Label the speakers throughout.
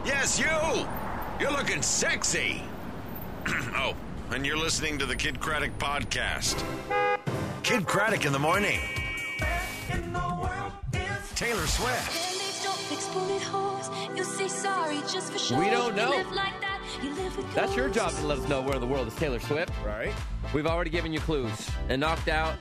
Speaker 1: Yes, you! You're looking sexy! Oh, and you're listening to the Kid Craddock Podcast. Kid Craddock in the morning. Taylor Swift.
Speaker 2: We don't know. That's your job to let us know where in the world is Taylor Swift.
Speaker 3: Right.
Speaker 2: We've already given you clues and knocked out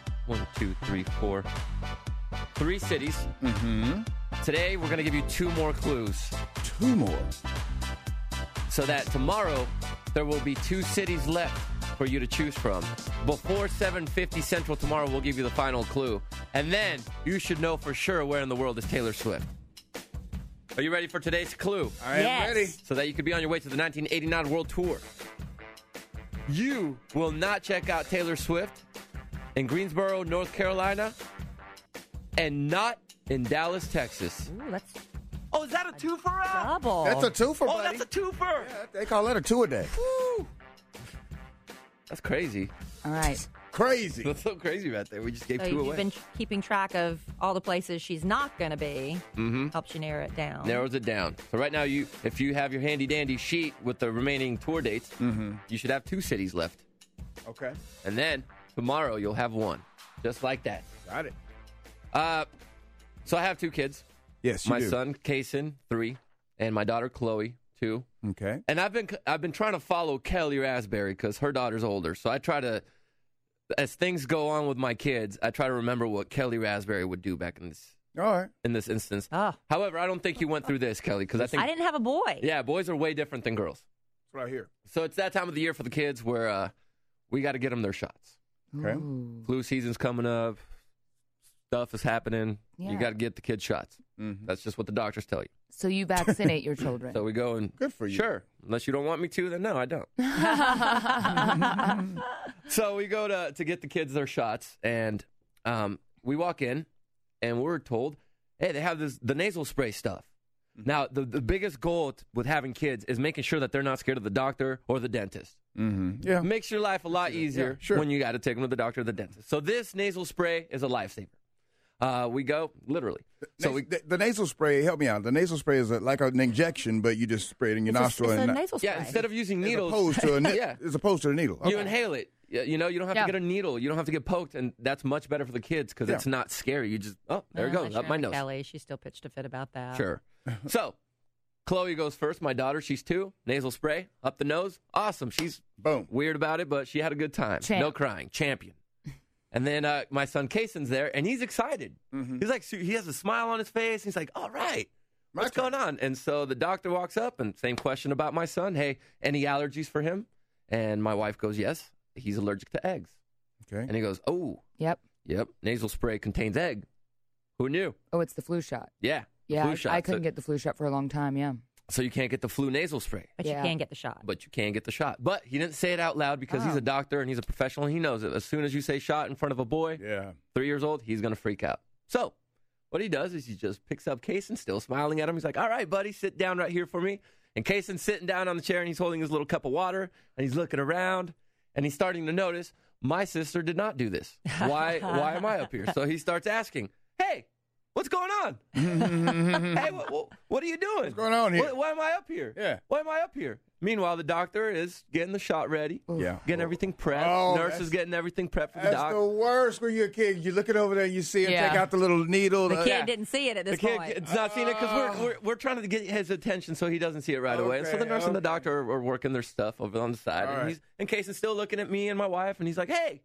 Speaker 2: 3 cities.
Speaker 3: Mm-hmm.
Speaker 2: Today, we're going to give you 2 more clues.
Speaker 3: 2 more.
Speaker 2: So that tomorrow, there will be 2 cities left for you to choose from. Before 7:50 Central tomorrow, we'll give you the final clue. And then you should know for sure where in the world is Taylor Swift. Are you ready for today's clue?
Speaker 3: I am ready.
Speaker 2: So that you could be on your way to the 1989 World Tour. You will not check out Taylor Swift in Greensboro, North Carolina, and not in Dallas, Texas.
Speaker 4: Ooh, that's
Speaker 2: Oh, is that a twofer?
Speaker 4: double.
Speaker 3: That's a twofer,
Speaker 2: Oh,
Speaker 3: buddy.
Speaker 2: that's a twofer.
Speaker 3: Yeah, they call that a 2 a day.
Speaker 2: Woo. That's crazy.
Speaker 4: All right.
Speaker 3: Crazy.
Speaker 2: That's so crazy right there. We just gave
Speaker 4: So
Speaker 2: 2
Speaker 4: you've
Speaker 2: away.
Speaker 4: been keeping track of all the places she's not going to be.
Speaker 2: Mm-hmm.
Speaker 4: Helps you narrow it down.
Speaker 2: Narrows it down. So right now, if you have your handy-dandy sheet with the remaining tour dates, you should have 2 cities left.
Speaker 3: Okay.
Speaker 2: And then tomorrow, you'll have 1. Just like that.
Speaker 3: Got it.
Speaker 2: So I have 2 kids.
Speaker 3: Yes, you
Speaker 2: My
Speaker 3: do.
Speaker 2: son, Kason, 3, and my daughter, Chloe, 2.
Speaker 3: Okay.
Speaker 2: And I've been trying to follow Kelly Raspberry because her daughter's older. So I try to, as things go on with my kids, I try to remember what Kelly Raspberry would do back in
Speaker 3: All right.
Speaker 2: this instance.
Speaker 4: Oh.
Speaker 2: However, I don't think you went through this, Kelly, because I think
Speaker 4: I didn't have a boy.
Speaker 2: yeah, boys are way different than girls.
Speaker 3: That's what I hear.
Speaker 2: So it's that time of the year for the kids where we got to get them their shots.
Speaker 3: Okay.
Speaker 4: Ooh.
Speaker 2: Flu season's coming up. Stuff is happening.
Speaker 4: Yeah.
Speaker 2: You got to get the kids shots.
Speaker 3: Mm-hmm.
Speaker 2: That's just what the doctors tell you.
Speaker 5: So you vaccinate your children.
Speaker 2: So we go and
Speaker 3: Good for you.
Speaker 2: Sure, unless you don't want me to, then no, I don't. So we go to get the kids their shots, and we walk in, and we're told, hey, they have the nasal spray stuff. Now, the biggest goal with having kids is making sure that they're not scared of the doctor or the dentist.
Speaker 3: Mm-hmm. Yeah.
Speaker 2: Makes your life a lot easier
Speaker 3: Yeah, sure.
Speaker 2: when you got to take them to the doctor or the dentist. So this nasal spray is a lifesaver. We go, literally. So
Speaker 3: the nasal spray, help me out. The nasal spray is like an injection, but you just spray it in your nostril.
Speaker 4: It's a
Speaker 3: and
Speaker 4: nasal spray.
Speaker 2: yeah, instead of using
Speaker 3: as
Speaker 2: needles,
Speaker 3: opposed to a
Speaker 2: yeah.
Speaker 3: as opposed to a needle.
Speaker 2: You
Speaker 3: Okay.
Speaker 2: inhale it. You know, you don't have
Speaker 5: Yeah.
Speaker 2: to get a needle. You don't have to get poked, and that's much better for the kids because
Speaker 3: Yeah.
Speaker 2: it's not scary. You just, there it
Speaker 4: Well,
Speaker 2: goes, up my nose.
Speaker 4: Kelly, she still pitched a fit about that.
Speaker 2: Sure. So, Chloe goes first. My daughter, she's 2. Nasal spray, up the nose. Awesome. She's
Speaker 3: Boom.
Speaker 2: weird about it, but she had a good time.
Speaker 5: Champ.
Speaker 2: No crying. Champion. And then my son Kason's there, and he's excited.
Speaker 3: Mm-hmm.
Speaker 2: He's like, he has a smile on his face. He's like, all right. What's
Speaker 3: My
Speaker 2: going on? And so the doctor walks up, and same question about my son. Hey, any allergies for him? And my wife goes, yes, he's allergic to eggs.
Speaker 3: Okay.
Speaker 2: And he goes, oh,
Speaker 5: Yep.
Speaker 2: yep, nasal spray contains egg. Who knew?
Speaker 5: Oh, it's the flu shot.
Speaker 2: Yeah.
Speaker 5: Yeah,
Speaker 2: flu
Speaker 5: I
Speaker 2: shot.
Speaker 5: couldn't get the flu shot for a long time. Yeah.
Speaker 2: So you can't get the flu nasal spray,
Speaker 4: But
Speaker 5: Yeah.
Speaker 4: you can get the shot.
Speaker 2: but you can get the shot. But he didn't say it out loud because he's
Speaker 4: Oh.
Speaker 2: a doctor and he's a professional. And he knows it. As soon as you say shot in front of a boy,
Speaker 3: Yeah.
Speaker 2: 3 years old, he's going to freak out. So what he does is he just picks up Kason, still smiling at him. He's like, all right, buddy, sit down right here for me. And Kason's sitting down on the chair, and he's holding his little cup of water, and he's looking around, and he's starting to notice, my sister did not do this. Why am I up here? So he starts asking, hey, what's going on? Hey, what are you doing?
Speaker 3: What's going on here?
Speaker 2: Why am I up here?
Speaker 3: Yeah.
Speaker 2: Why am I up here? Meanwhile, the doctor is getting the shot ready,
Speaker 3: Yeah.
Speaker 2: getting everything prepped.
Speaker 3: Oh,
Speaker 2: Nurse
Speaker 3: that's-
Speaker 2: is getting everything prepped for the
Speaker 3: That's
Speaker 2: doc.
Speaker 3: the worst when you're a kid. You look it over there, you see him
Speaker 5: Yeah.
Speaker 3: take out the little needle.
Speaker 4: the kid
Speaker 2: yeah.
Speaker 4: didn't see it at
Speaker 2: The
Speaker 4: this
Speaker 2: kid
Speaker 4: point.
Speaker 2: it's not seeing it because we're trying to get his attention so he doesn't see it right away. And so the
Speaker 3: Okay,
Speaker 2: nurse and the
Speaker 3: okay.
Speaker 2: doctor are working their stuff over on the side.
Speaker 3: All
Speaker 2: And
Speaker 3: right.
Speaker 2: he's in case he's still looking at me and my wife, and he's like, "Hey,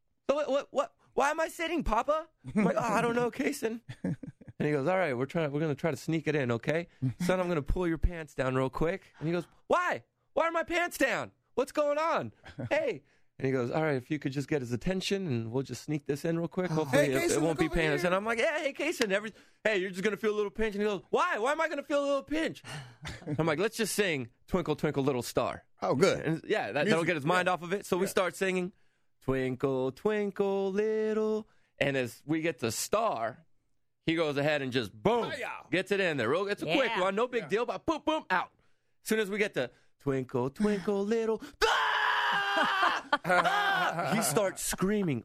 Speaker 2: so what? Why am I sitting, Papa?" I'm like, "Oh, I don't know, Kason." And he goes, "All right, we're gonna try to sneak it in, okay? Son, I'm gonna pull your pants down real quick." And he goes, "Why? Why are my pants down? What's going on? Hey." And he goes, all right, if you could just get his attention, and we'll just sneak this in real quick. Hopefully
Speaker 3: Hey,
Speaker 2: it
Speaker 3: Kason,
Speaker 2: won't be
Speaker 3: look over
Speaker 2: painless.
Speaker 3: here.
Speaker 2: And I'm like, hey, Kason, hey, you're just going to feel a little pinch. And he goes, why? Why am I going to feel a little pinch? I'm like, let's just sing Twinkle, Twinkle, Little Star.
Speaker 3: Oh, good.
Speaker 2: And yeah, that'll
Speaker 3: Music,
Speaker 2: get his mind
Speaker 3: yeah.
Speaker 2: off of it. So we start singing Twinkle, Twinkle, Little. And as we get to Star, he goes ahead and just boom, gets it in there. It's a quick
Speaker 4: Yeah.
Speaker 2: one, no big deal, but boom, boom, out. As soon as we get to Twinkle, Twinkle, Little, he starts screaming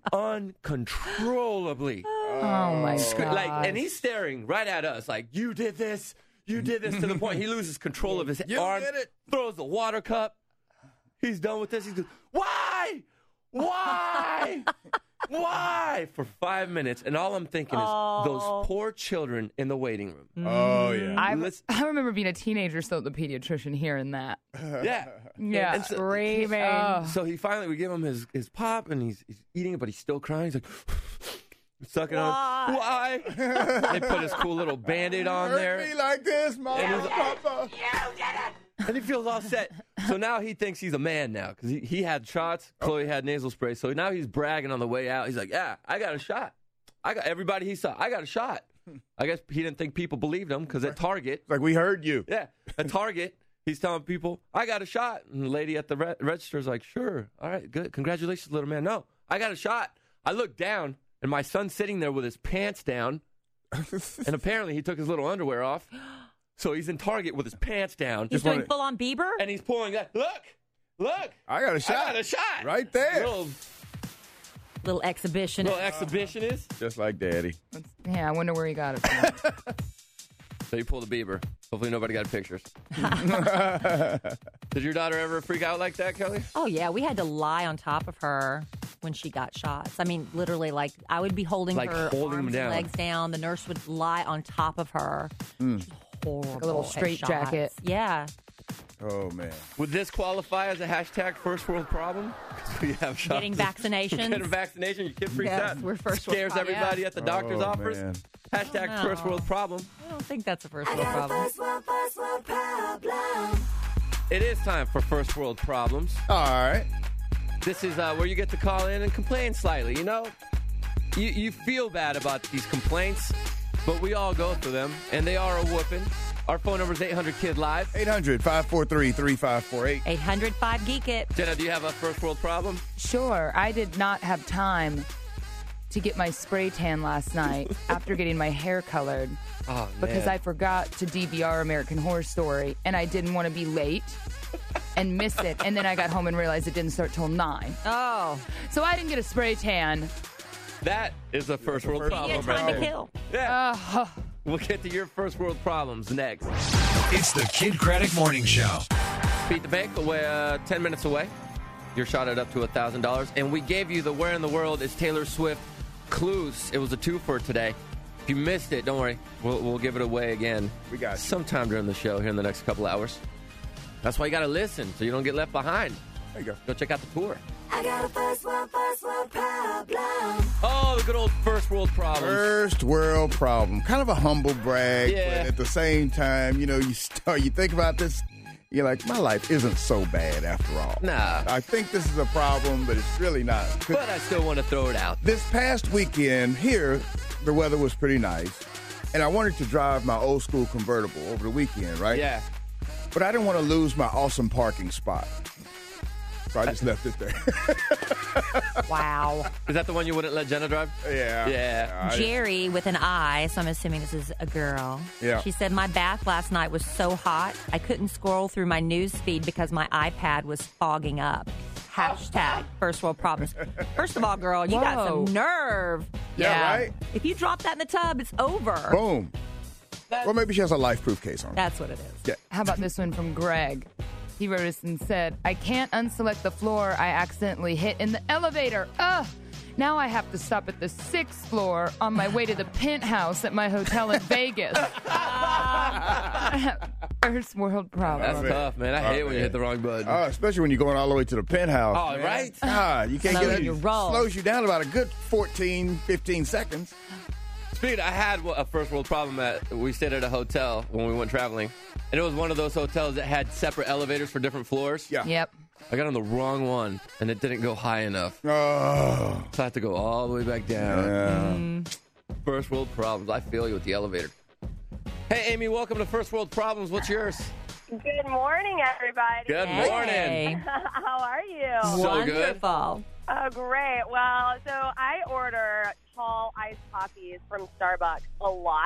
Speaker 2: uncontrollably.
Speaker 5: Oh my god!
Speaker 2: And he's staring right at us like, you did this, You did this to the point he loses control of his
Speaker 3: You
Speaker 2: arm,
Speaker 3: did it.
Speaker 2: throws the water cup. He's done with this. He goes, why? Why? Why? For 5 minutes. And all I'm thinking is those poor children in the waiting room.
Speaker 3: Oh, yeah.
Speaker 5: I remember being a teenager still at the pediatrician hearing that.
Speaker 2: Yeah.
Speaker 5: Yeah.
Speaker 2: And so,
Speaker 4: Screaming.
Speaker 2: so he finally, we give him his pop, and he's eating it, but he's still crying. He's like, sucking on. Why? They put his cool little Band-Aid on there.
Speaker 3: Hurt me like this, Mom. Papa.
Speaker 2: And he feels all set. So now he thinks he's a man now because he had shots. Chloe had nasal spray. So now he's bragging on the way out. He's like, yeah, I got a shot. I got everybody he saw. I got a shot. I guess he didn't think people believed him because at Target.
Speaker 3: It's like, we heard you.
Speaker 2: Yeah. At Target, he's telling people, I got a shot. And the lady at the register is like, sure. All right, good. Congratulations, little man. No, I got a shot. I look down, and my son's sitting there with his pants down. And apparently he took his little underwear off. So he's in Target with his pants down.
Speaker 4: He's doing full-on Bieber?
Speaker 2: And he's pulling that. Look.
Speaker 3: I got a shot.
Speaker 2: I got a shot.
Speaker 3: Right there.
Speaker 4: Little exhibition.
Speaker 2: Little exhibitionist.
Speaker 3: Just like Daddy.
Speaker 5: Yeah, I wonder where he got it from.
Speaker 2: So you pulled a Bieber. Hopefully nobody got pictures. Did your daughter ever freak out like that, Kelly?
Speaker 4: Oh, yeah. We had to lie on top of her when she got shots. I mean, literally, like, I would be holding
Speaker 2: Like
Speaker 4: her
Speaker 2: holding
Speaker 4: arms
Speaker 2: them down.
Speaker 4: and legs down. The nurse would lie on top of her. She's horrible.
Speaker 5: A little
Speaker 4: at
Speaker 5: straitjacket.
Speaker 4: shots. Yeah.
Speaker 3: Oh, man.
Speaker 2: Would this qualify as a hashtag first world problem? 'Cause we have shots.
Speaker 4: Getting vaccinations.
Speaker 2: Getting a vaccination, your kid freaks
Speaker 4: Yes,
Speaker 2: out.
Speaker 4: we're first world
Speaker 2: Scares
Speaker 4: problem.
Speaker 2: everybody at the doctor's
Speaker 3: Oh,
Speaker 2: office.
Speaker 3: man.
Speaker 2: Hashtag
Speaker 4: No.
Speaker 2: first world problem.
Speaker 4: I don't think that's a first world problem.
Speaker 2: It is time for first world problems.
Speaker 3: All right.
Speaker 2: This is where you get to call in and complain slightly. You know, you feel bad about these complaints, but we all go through them, and they are a whooping. Our phone number is 800-KID-LIVE.
Speaker 3: 800-543-3548.
Speaker 4: 800-5-GEEK-IT.
Speaker 2: Jenna, do you have a first world problem?
Speaker 5: Sure, I did not have time to get my spray tan last night after getting my hair colored
Speaker 2: Oh,
Speaker 5: because
Speaker 2: man.
Speaker 5: I forgot to DVR American Horror Story, and I didn't want to be late and miss it. And then I got home and realized it didn't start till 9.
Speaker 4: Oh.
Speaker 5: So I didn't get a spray tan.
Speaker 2: That is a first world
Speaker 3: first
Speaker 2: problem.
Speaker 4: Yeah, time
Speaker 2: right
Speaker 4: to
Speaker 2: there.
Speaker 4: kill.
Speaker 2: Yeah. We'll get to your first world problems next.
Speaker 1: It's the Kid Craddock Morning Show.
Speaker 2: Beat the Bank away 10 minutes away. You're shot at up to $1,000. And we gave you the Where in the World is Taylor Swift clues. It was a twofer today. If you missed it, don't worry. We'll give it away again.
Speaker 3: We got you.
Speaker 2: Sometime during the show here in the next couple hours. That's why you got to listen so you don't get left behind.
Speaker 3: There you go.
Speaker 2: Go check out the tour.
Speaker 6: I got a first world problem.
Speaker 2: Oh, the good old first world problems.
Speaker 3: First world problem. Kind of a humble brag,
Speaker 2: Yeah.
Speaker 3: but at the same time, you know, you think about this, you're like, my life isn't so bad after all.
Speaker 2: Nah.
Speaker 3: I think this is a problem, but it's really not.
Speaker 2: But I still want to throw it out.
Speaker 3: This past weekend here, the weather was pretty nice, and I wanted to drive my old school convertible over the weekend, right?
Speaker 2: Yeah.
Speaker 3: But I didn't want to lose my awesome parking spot. So I just left it there.
Speaker 4: Wow.
Speaker 2: Is that the one you wouldn't let Jenna drive?
Speaker 3: Yeah.
Speaker 2: Yeah.
Speaker 4: Jerry with an I, so I'm assuming this is a girl.
Speaker 3: Yeah.
Speaker 4: She said, my bath last night was so hot, I couldn't scroll through my news feed because my iPad was fogging up. Hashtag first world problems. First of all, girl, you got
Speaker 5: Whoa.
Speaker 4: some nerve.
Speaker 3: Yeah, right?
Speaker 4: If you drop that in the tub, it's over.
Speaker 3: Boom. Well, maybe she has a life-proof case on.
Speaker 4: That's what it is.
Speaker 5: How about this one from Greg? He wrote us and said, I can't unselect the floor I accidentally hit in the elevator. Ugh! Now I have to stop at the 6th floor on my way to the penthouse at my hotel in Vegas. First world problem.
Speaker 2: That's tough, man. I hate when you hit the wrong button.
Speaker 3: Oh, especially when you're going all the way to the penthouse.
Speaker 2: Oh,
Speaker 3: man.
Speaker 2: right?
Speaker 3: God, you can't
Speaker 4: Slowing
Speaker 3: get it.
Speaker 4: your roll.
Speaker 3: Slows you down about a good 14, 15 seconds.
Speaker 2: Speaking of, I had a first world problem we stayed at a hotel when we went traveling. And it was one of those hotels that had separate elevators for different floors.
Speaker 3: Yeah.
Speaker 5: Yep.
Speaker 2: I got on the wrong one, and it didn't go high enough.
Speaker 3: Oh.
Speaker 2: So I had to go all the way back down.
Speaker 3: Yeah.
Speaker 2: First world problems. I feel you with the elevator. Hey, Amy, welcome to First World Problems. What's yours?
Speaker 7: Good morning, everybody.
Speaker 2: Good
Speaker 4: Hey.
Speaker 2: morning.
Speaker 7: How are you?
Speaker 2: So good.
Speaker 4: Wonderful.
Speaker 7: Oh, great. Well, so I order tall iced coffees from Starbucks a lot.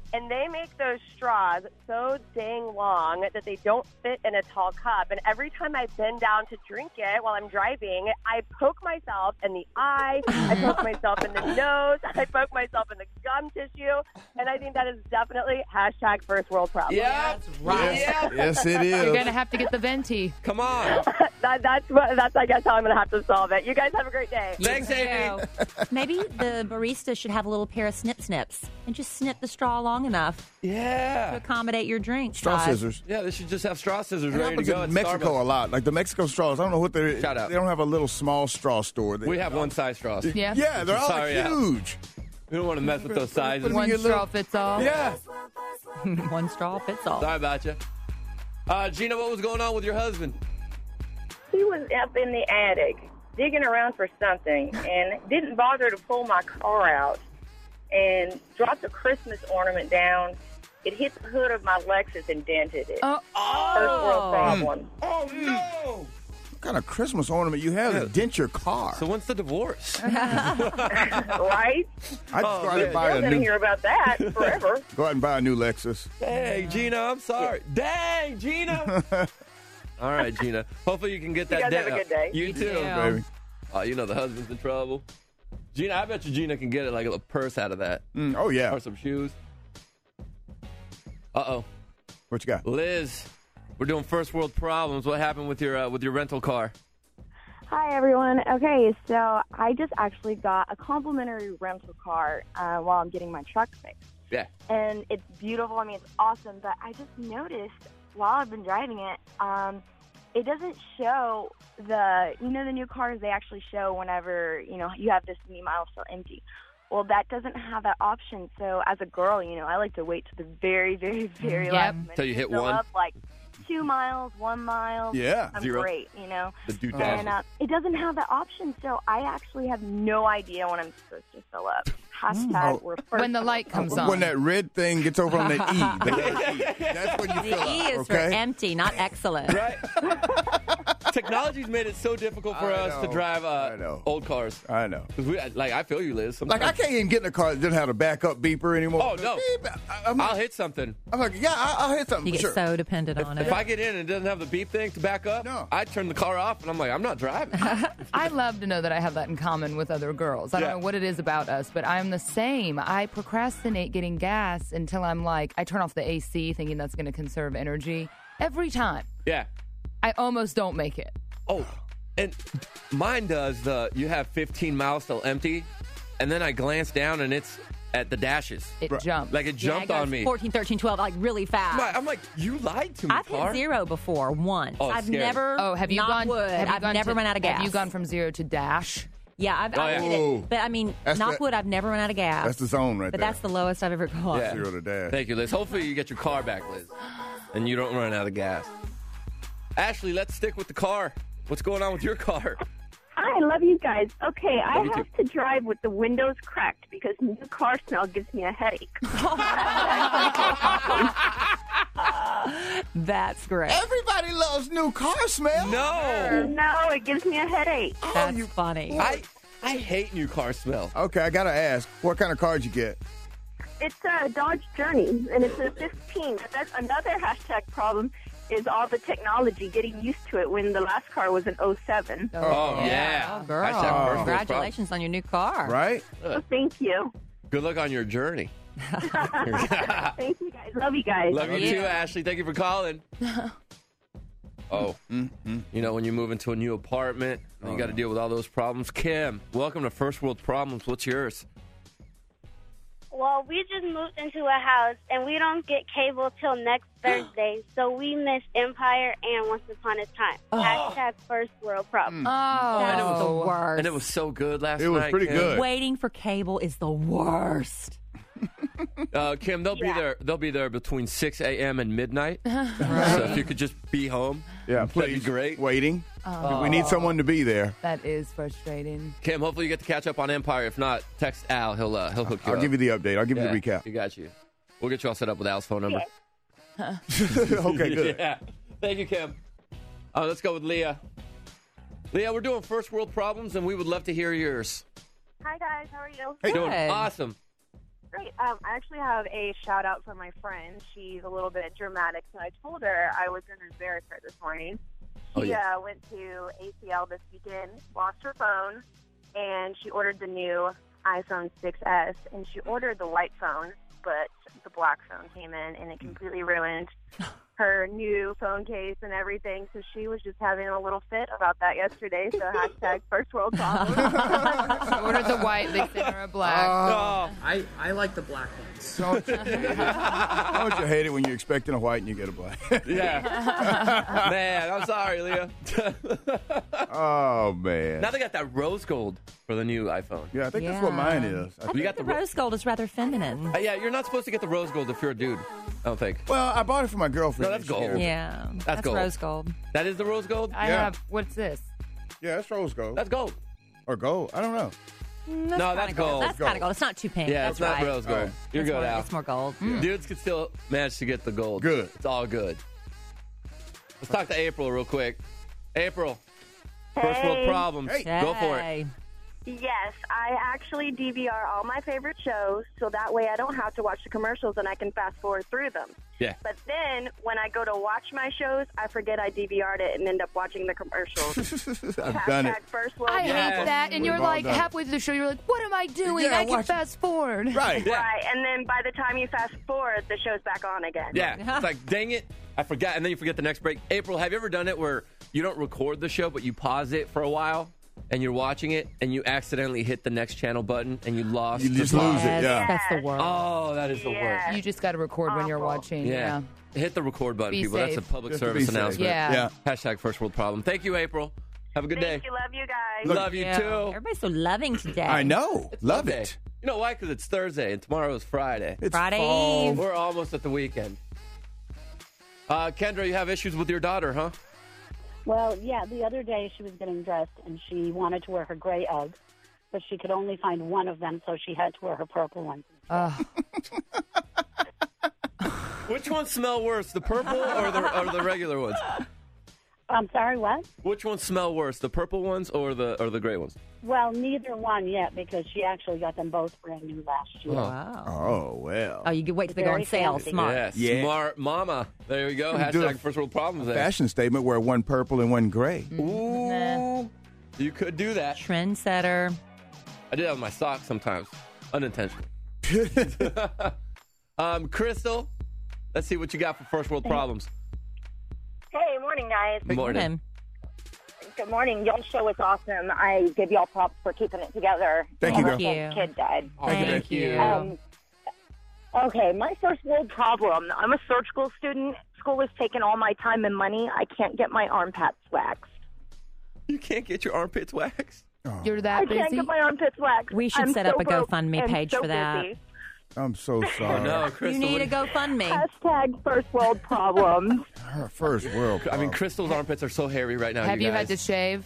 Speaker 7: and they make those straws so dang long that they don't fit in a tall cup. And every time I bend down to drink it while I'm driving, I poke myself in the eye, I poke myself in the nose, I poke myself in the gum tissue, and I think that is definitely hashtag first world problem.
Speaker 2: Yeah,
Speaker 4: That's right.
Speaker 2: Yeah.
Speaker 3: Yes, it
Speaker 5: You're
Speaker 3: is.
Speaker 5: going to have to get the venti.
Speaker 2: Come on.
Speaker 7: That's I guess how I'm going to have to solve it. You guys have a great day.
Speaker 2: Thanks, Amy.
Speaker 4: Maybe the barista should have a little pair of snips and just snip the straw long enough to
Speaker 2: Yeah.
Speaker 4: accommodate your drink.
Speaker 3: Straw
Speaker 4: size.
Speaker 3: scissors.
Speaker 2: Yeah, they should just have straw scissors
Speaker 3: It
Speaker 2: ready to
Speaker 3: happens
Speaker 2: go
Speaker 3: in
Speaker 2: at
Speaker 3: Mexico
Speaker 2: Starbucks.
Speaker 3: a lot. Like the Mexico straws, I don't know what they're.
Speaker 2: Shout out.
Speaker 3: They don't have a little small straw store.
Speaker 2: We have one size straws.
Speaker 5: Yeah.
Speaker 3: Yeah, they're all
Speaker 2: Sorry, yeah.
Speaker 3: huge.
Speaker 2: We don't want to mess with those sizes.
Speaker 5: One
Speaker 3: your
Speaker 5: straw
Speaker 3: little-
Speaker 5: fits all.
Speaker 3: Yeah.
Speaker 4: One straw fits all.
Speaker 2: Sorry about you. Gina, what was going on with your husband?
Speaker 8: He was up in the attic digging around for something and didn't bother to pull my car out and dropped a Christmas ornament down. It hit the hood of my Lexus and dented it.
Speaker 5: Oh,
Speaker 8: First world problem.
Speaker 2: Oh, no.
Speaker 3: What kind of Christmas ornament you have to dent your car?
Speaker 2: So when's the divorce?
Speaker 8: Right?
Speaker 3: I just go out and buy
Speaker 8: I'm
Speaker 3: a
Speaker 8: going to
Speaker 3: new.
Speaker 8: hear about that forever.
Speaker 3: Go out and buy a new Lexus.
Speaker 2: Dang, Gina, I'm sorry. Dang, Gina. All right, Gina. Hopefully you can get that
Speaker 8: guys
Speaker 2: dent
Speaker 8: have a
Speaker 2: up.
Speaker 8: good day.
Speaker 2: You too.
Speaker 3: Baby.
Speaker 2: Oh, you know the husband's in trouble. Gina, I bet you Gina can get it like a purse out of that.
Speaker 3: Oh yeah.
Speaker 2: Or some shoes. Uh-oh.
Speaker 3: What you got?
Speaker 2: Liz, we're doing first world problems. What happened with your rental car?
Speaker 9: Hi, everyone. Okay, so I just actually got a complimentary rental car while I'm getting my truck fixed.
Speaker 2: Yeah.
Speaker 9: And it's beautiful. I mean, it's awesome. But I just noticed while I've been driving it, it doesn't show the new cars, they actually show whenever, you have this many miles still empty. Well, that doesn't have that option. So as a girl, I like to wait to the very, very, very last minute.
Speaker 2: Till you hit
Speaker 9: to fill
Speaker 2: one?
Speaker 9: up, like 2 miles, 1 mile.
Speaker 3: Yeah.
Speaker 9: I'm
Speaker 2: 0.
Speaker 9: great,
Speaker 2: The dude
Speaker 9: And it doesn't have that option, so I actually have no idea when I'm supposed to fill up. Hashtag we're first.
Speaker 5: when the light comes on.
Speaker 3: When that red thing gets over on that E, the letter E, that's when you
Speaker 4: The
Speaker 3: fill
Speaker 4: E
Speaker 3: up.
Speaker 4: is
Speaker 3: Okay.
Speaker 4: for empty, not excellent.
Speaker 2: Right? Technology's made it so difficult for
Speaker 3: I
Speaker 2: us to
Speaker 3: know.
Speaker 2: drive
Speaker 3: I know.
Speaker 2: old cars.
Speaker 3: I know.
Speaker 2: Because I feel you, Liz.
Speaker 3: Like I can't even get in a car that doesn't have a backup beeper anymore.
Speaker 2: Oh, no.
Speaker 3: I'm
Speaker 2: I'll
Speaker 3: like,
Speaker 2: hit something.
Speaker 3: I'll hit something.
Speaker 4: You
Speaker 3: for
Speaker 4: get
Speaker 3: sure.
Speaker 4: so dependent on
Speaker 2: If
Speaker 4: it.
Speaker 2: I get in and it doesn't have the beep thing to back up,
Speaker 3: No.
Speaker 2: I turn the car off and I'm like, I'm not driving.
Speaker 5: I love to know that I have that in common with other girls. I don't
Speaker 3: Yeah.
Speaker 5: know what it is about us, but I'm the same. I procrastinate getting gas until I'm like, I turn off the AC thinking that's going to conserve energy. Every time.
Speaker 2: Yeah.
Speaker 5: I almost don't make it.
Speaker 2: Oh, and mine does you have 15 miles still empty, and then I glance down and it's at the dashes.
Speaker 5: It jumps.
Speaker 2: Like it jumped
Speaker 4: yeah,
Speaker 2: on me.
Speaker 4: 14, 13, 12, like really fast.
Speaker 2: I'm like, you lied to me,
Speaker 4: I've
Speaker 2: car.
Speaker 4: hit 0 before once.
Speaker 2: Oh,
Speaker 4: I've
Speaker 2: scary.
Speaker 4: never.
Speaker 5: Oh, have you
Speaker 4: knock
Speaker 5: gone?
Speaker 4: wood,
Speaker 5: Have you
Speaker 4: I've
Speaker 5: gone
Speaker 4: never
Speaker 5: to-
Speaker 4: run out of gas.
Speaker 5: Have you gone from 0 to dash?
Speaker 4: Yeah, I've
Speaker 2: Oh, yeah.
Speaker 4: hit it. But I mean,
Speaker 3: That's
Speaker 4: knock
Speaker 3: the-
Speaker 4: wood, I've never run out of gas.
Speaker 3: That's the zone right
Speaker 4: But
Speaker 3: there.
Speaker 4: that's the lowest I've ever gone.
Speaker 2: Yeah.
Speaker 3: 0 to dash.
Speaker 2: Thank you, Liz. Hopefully you get your car back, Liz, and you don't run out of gas. Ashley, let's stick with the car. What's going on with your car?
Speaker 10: I love you guys. Okay, I
Speaker 2: Love you
Speaker 10: have to drive with the windows cracked because new car smell gives me a headache.
Speaker 4: That's great.
Speaker 3: Everybody loves new car smell.
Speaker 2: No.
Speaker 10: No, it gives me a headache.
Speaker 4: That's funny.
Speaker 2: I hate new car smell.
Speaker 3: Okay, I gotta ask, what kind of car did you get?
Speaker 10: It's a Dodge Journey, and it's a 15. That's another hashtag problem is all the technology, getting used to it when the last car was an 07.
Speaker 2: Oh, yeah.
Speaker 4: Oh, girl.
Speaker 2: Hashtag first world
Speaker 4: Congratulations on your new car.
Speaker 3: Right?
Speaker 10: Oh, thank you.
Speaker 2: Good luck on your journey.
Speaker 10: Thank you guys. Love you guys.
Speaker 2: Love you too, Ashley. Thank you for calling. Oh, you know, when you move into a new apartment, and you got to deal with all those problems. Kim, welcome to First World Problems. What's yours?
Speaker 11: Well, we just moved into a house, and we don't get cable till next Thursday, so we miss Empire and Once Upon a Time. Hashtag first world problem.
Speaker 4: That was the worst.
Speaker 2: And it was so good last night.
Speaker 3: It was pretty
Speaker 2: Kim.
Speaker 3: good.
Speaker 4: Waiting for cable is the worst.
Speaker 2: Kim, they'll be there. They'll be there between 6 a.m. and midnight. So if you could just be home,
Speaker 3: Yeah,
Speaker 2: that'd be
Speaker 3: please.
Speaker 2: great.
Speaker 3: Waiting. We need someone to be there.
Speaker 5: That is frustrating.
Speaker 2: Kim, hopefully you get to catch up on Empire. If not, text Al. He'll hook you
Speaker 3: I'll
Speaker 2: up.
Speaker 3: give you the update. I'll give you the recap.
Speaker 2: He got you. We'll get you all set up with Al's phone number.
Speaker 3: Okay, good.
Speaker 2: Yeah. Thank you, Kim. Let's go with Leah. Leah, we're doing First World Problems, and we would love to hear yours.
Speaker 11: Hi, guys. How are you?
Speaker 3: Hey,
Speaker 2: Doing
Speaker 4: Good.
Speaker 2: awesome.
Speaker 10: Great. I actually have a shout out for my friend. She's a little bit dramatic, so I told her I was going to embarrass her this morning. She went to ACL this weekend, lost her phone, and she ordered the new iPhone 6S, and she ordered the white phone, but the black phone came in, and it completely ruined her new phone case and everything. So she was just having a little fit about that yesterday. So hashtag first world problem.
Speaker 5: She ordered the white. They sent her a black.
Speaker 12: I like the black ones.
Speaker 3: Don't you hate it when you're expecting a white and you get a black?
Speaker 2: Yeah. Man, I'm sorry, Leah.
Speaker 3: Oh, man.
Speaker 2: Now they got that rose gold for the new iPhone.
Speaker 3: Yeah, I think that's what mine is.
Speaker 4: I think the rose gold is rather feminine.
Speaker 2: Yeah, you're not supposed to get the rose gold if you're a dude. I don't think.
Speaker 3: Well, I bought it for my girlfriend.
Speaker 2: No, that's gold.
Speaker 4: Yeah,
Speaker 2: that's gold.
Speaker 4: rose gold.
Speaker 2: That is the rose gold?
Speaker 5: I have, what's this?
Speaker 3: Yeah, that's rose gold.
Speaker 2: That's gold.
Speaker 3: Or gold. I don't know.
Speaker 2: No, that's gold.
Speaker 4: That's kind of gold. It's not too pink.
Speaker 2: Yeah,
Speaker 4: that's
Speaker 2: it's not
Speaker 4: right.
Speaker 2: rose gold. You're
Speaker 4: It's
Speaker 2: good,
Speaker 4: more,
Speaker 2: Al.
Speaker 4: It's more gold.
Speaker 2: Dudes can still manage to get the gold.
Speaker 3: Good.
Speaker 2: It's all good. Let's talk to April real quick. April, first world problems.
Speaker 3: Hey.
Speaker 2: Go for it.
Speaker 9: Yes, I actually DVR all my favorite shows, so that way I don't have to watch the commercials and I can fast forward through them.
Speaker 2: Yeah.
Speaker 9: But then when I go to watch my shows, I forget I DVR'd it and end up watching the commercials.
Speaker 3: I've done it.
Speaker 9: First world
Speaker 5: I hate
Speaker 2: Yes.
Speaker 5: that. And
Speaker 3: We've
Speaker 5: you're
Speaker 3: all
Speaker 5: like
Speaker 3: done it.
Speaker 5: halfway through the show, you're like, what am I doing?
Speaker 3: Yeah,
Speaker 5: I can
Speaker 3: watch-
Speaker 5: fast forward.
Speaker 3: Right.
Speaker 2: Yeah.
Speaker 9: Right, and then by the time you fast forward, the show's back on again.
Speaker 2: Yeah. It's like, dang it, I forgot. And then you forget the next break. April, have you ever done it where you don't record the show, but you pause it for a while? And you're watching it, and you accidentally hit the next channel button, and you lost.
Speaker 3: You just lose it, yeah.
Speaker 4: That's the worst.
Speaker 2: Oh, that is the worst.
Speaker 5: You just got to record when you're watching.
Speaker 2: Yeah. Hit the record button,
Speaker 5: Be
Speaker 2: people.
Speaker 5: safe.
Speaker 2: That's a public
Speaker 3: Just to be
Speaker 2: service
Speaker 3: safe.
Speaker 2: announcement.
Speaker 5: Yeah.
Speaker 2: Hashtag first world problem. Thank you, April. Have a good
Speaker 9: Thank
Speaker 2: day.
Speaker 9: you, love you guys.
Speaker 2: Love you too.
Speaker 4: Everybody's so loving today.
Speaker 3: I know. Love
Speaker 2: Monday.
Speaker 3: it.
Speaker 2: You know why? Because it's Thursday, and tomorrow is Friday.
Speaker 3: It's
Speaker 4: Friday
Speaker 3: fall.
Speaker 4: Eve.
Speaker 2: We're almost at the weekend. Kendra, you have issues with your daughter, huh?
Speaker 13: Well, yeah, the other day she was getting dressed and she wanted to wear her gray Uggs, but she could only find one of them, so she had to wear her purple ones.
Speaker 2: Which ones smell worse, the purple or the regular ones?
Speaker 13: I'm sorry, what?
Speaker 2: Which ones smell worse, the purple ones or the gray ones?
Speaker 13: Well, neither one yet because she actually got them both brand new last year.
Speaker 4: Wow.
Speaker 3: Oh, well.
Speaker 4: Oh, you can wait till they go on
Speaker 13: Very
Speaker 4: sale.
Speaker 13: fancy.
Speaker 4: Smart.
Speaker 3: Yeah.
Speaker 2: Smart mama. There we go.
Speaker 3: Do
Speaker 2: Hashtag
Speaker 3: a
Speaker 2: first world problems there.
Speaker 3: Fashion statement where one purple and one gray.
Speaker 2: Ooh. You could do that.
Speaker 4: Trendsetter.
Speaker 2: I do that with my socks sometimes. Unintentional. Crystal, let's see what you got for first world problems.
Speaker 14: Hey, morning, guys.
Speaker 2: Good morning.
Speaker 14: Good morning. Y'all's show is awesome. I give y'all props for keeping it together.
Speaker 3: Thank you, girl.
Speaker 14: Until the kid died.
Speaker 2: Thank you.
Speaker 14: Okay, my first world problem. I'm a surgical student. School is taking all my time and money. I can't get my armpits waxed.
Speaker 2: You can't get your armpits waxed?
Speaker 5: You're that
Speaker 14: I
Speaker 5: busy?
Speaker 14: can't get my armpits waxed.
Speaker 4: We should
Speaker 14: I'm
Speaker 4: set up
Speaker 14: so
Speaker 4: a
Speaker 14: broke
Speaker 4: GoFundMe
Speaker 14: and
Speaker 4: page
Speaker 14: so
Speaker 4: for that.
Speaker 14: busy.
Speaker 3: I'm so sorry.
Speaker 2: No, Crystal.
Speaker 4: You need a GoFundMe.
Speaker 14: Hashtag first world problems.
Speaker 3: Her first world.
Speaker 2: I mean, Crystal's armpits are so hairy right now.
Speaker 5: Have you had
Speaker 2: guys.
Speaker 5: to shave?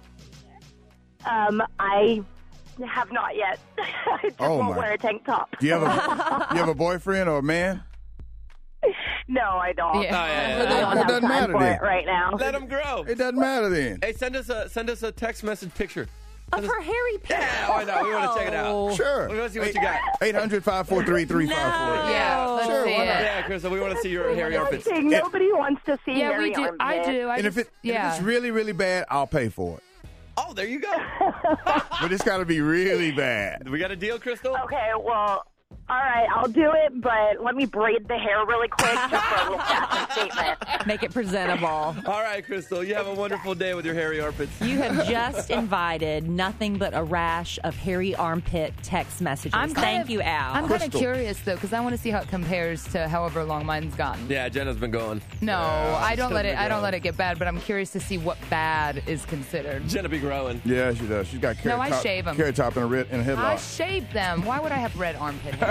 Speaker 14: I have not yet. I just
Speaker 3: Oh,
Speaker 14: won't
Speaker 3: my.
Speaker 14: wear a tank top.
Speaker 3: Do you have a boyfriend or a man?
Speaker 14: No, I don't.
Speaker 5: Yeah.
Speaker 2: Oh, yeah,
Speaker 14: I
Speaker 2: yeah,
Speaker 14: don't
Speaker 2: yeah.
Speaker 3: It
Speaker 14: have
Speaker 3: doesn't
Speaker 14: time
Speaker 3: matter
Speaker 14: for
Speaker 3: then.
Speaker 14: it right now.
Speaker 2: Let them grow.
Speaker 3: It doesn't matter then.
Speaker 2: Hey, send us a text message picture.
Speaker 4: Of her hairy pig.
Speaker 2: Yeah, why not? We want to check it out.
Speaker 3: Sure.
Speaker 2: We want to see what you got.
Speaker 3: 800-543-3548.
Speaker 5: Yeah, let's
Speaker 3: Sure,
Speaker 5: see
Speaker 3: why
Speaker 5: it.
Speaker 3: not?
Speaker 2: Yeah, Crystal, we want to see your hairy armpits.
Speaker 14: Nobody wants to see
Speaker 5: Yeah,
Speaker 14: hairy
Speaker 5: we do.
Speaker 14: armpits.
Speaker 5: I do.
Speaker 3: And if it's really, really bad, I'll pay for it.
Speaker 2: Oh, there you go.
Speaker 3: But it's got to be really bad.
Speaker 2: We got a deal, Crystal?
Speaker 14: Okay, well, all right, I'll do it, but let me braid the hair really quick just for a little fashion statement.
Speaker 4: Make it presentable.
Speaker 2: All right, Crystal, you have a wonderful day with your hairy armpits.
Speaker 4: You have just invited nothing but a rash of hairy armpit text messages. Thank you, Al.
Speaker 5: I'm kind of curious, though, because I want to see how it compares to however long mine's gotten.
Speaker 2: Yeah, Jenna's been going.
Speaker 5: No, I don't let it.
Speaker 2: been
Speaker 5: I don't
Speaker 2: growing.
Speaker 5: let it get bad, but I'm curious to see what bad is considered.
Speaker 2: Jenna be growing.
Speaker 3: Yeah, she does. She's got carrot
Speaker 5: No, I
Speaker 3: top,
Speaker 5: shave 'em.
Speaker 3: carrot top and a headlock.
Speaker 5: I shave them. Why would I have red armpit hair?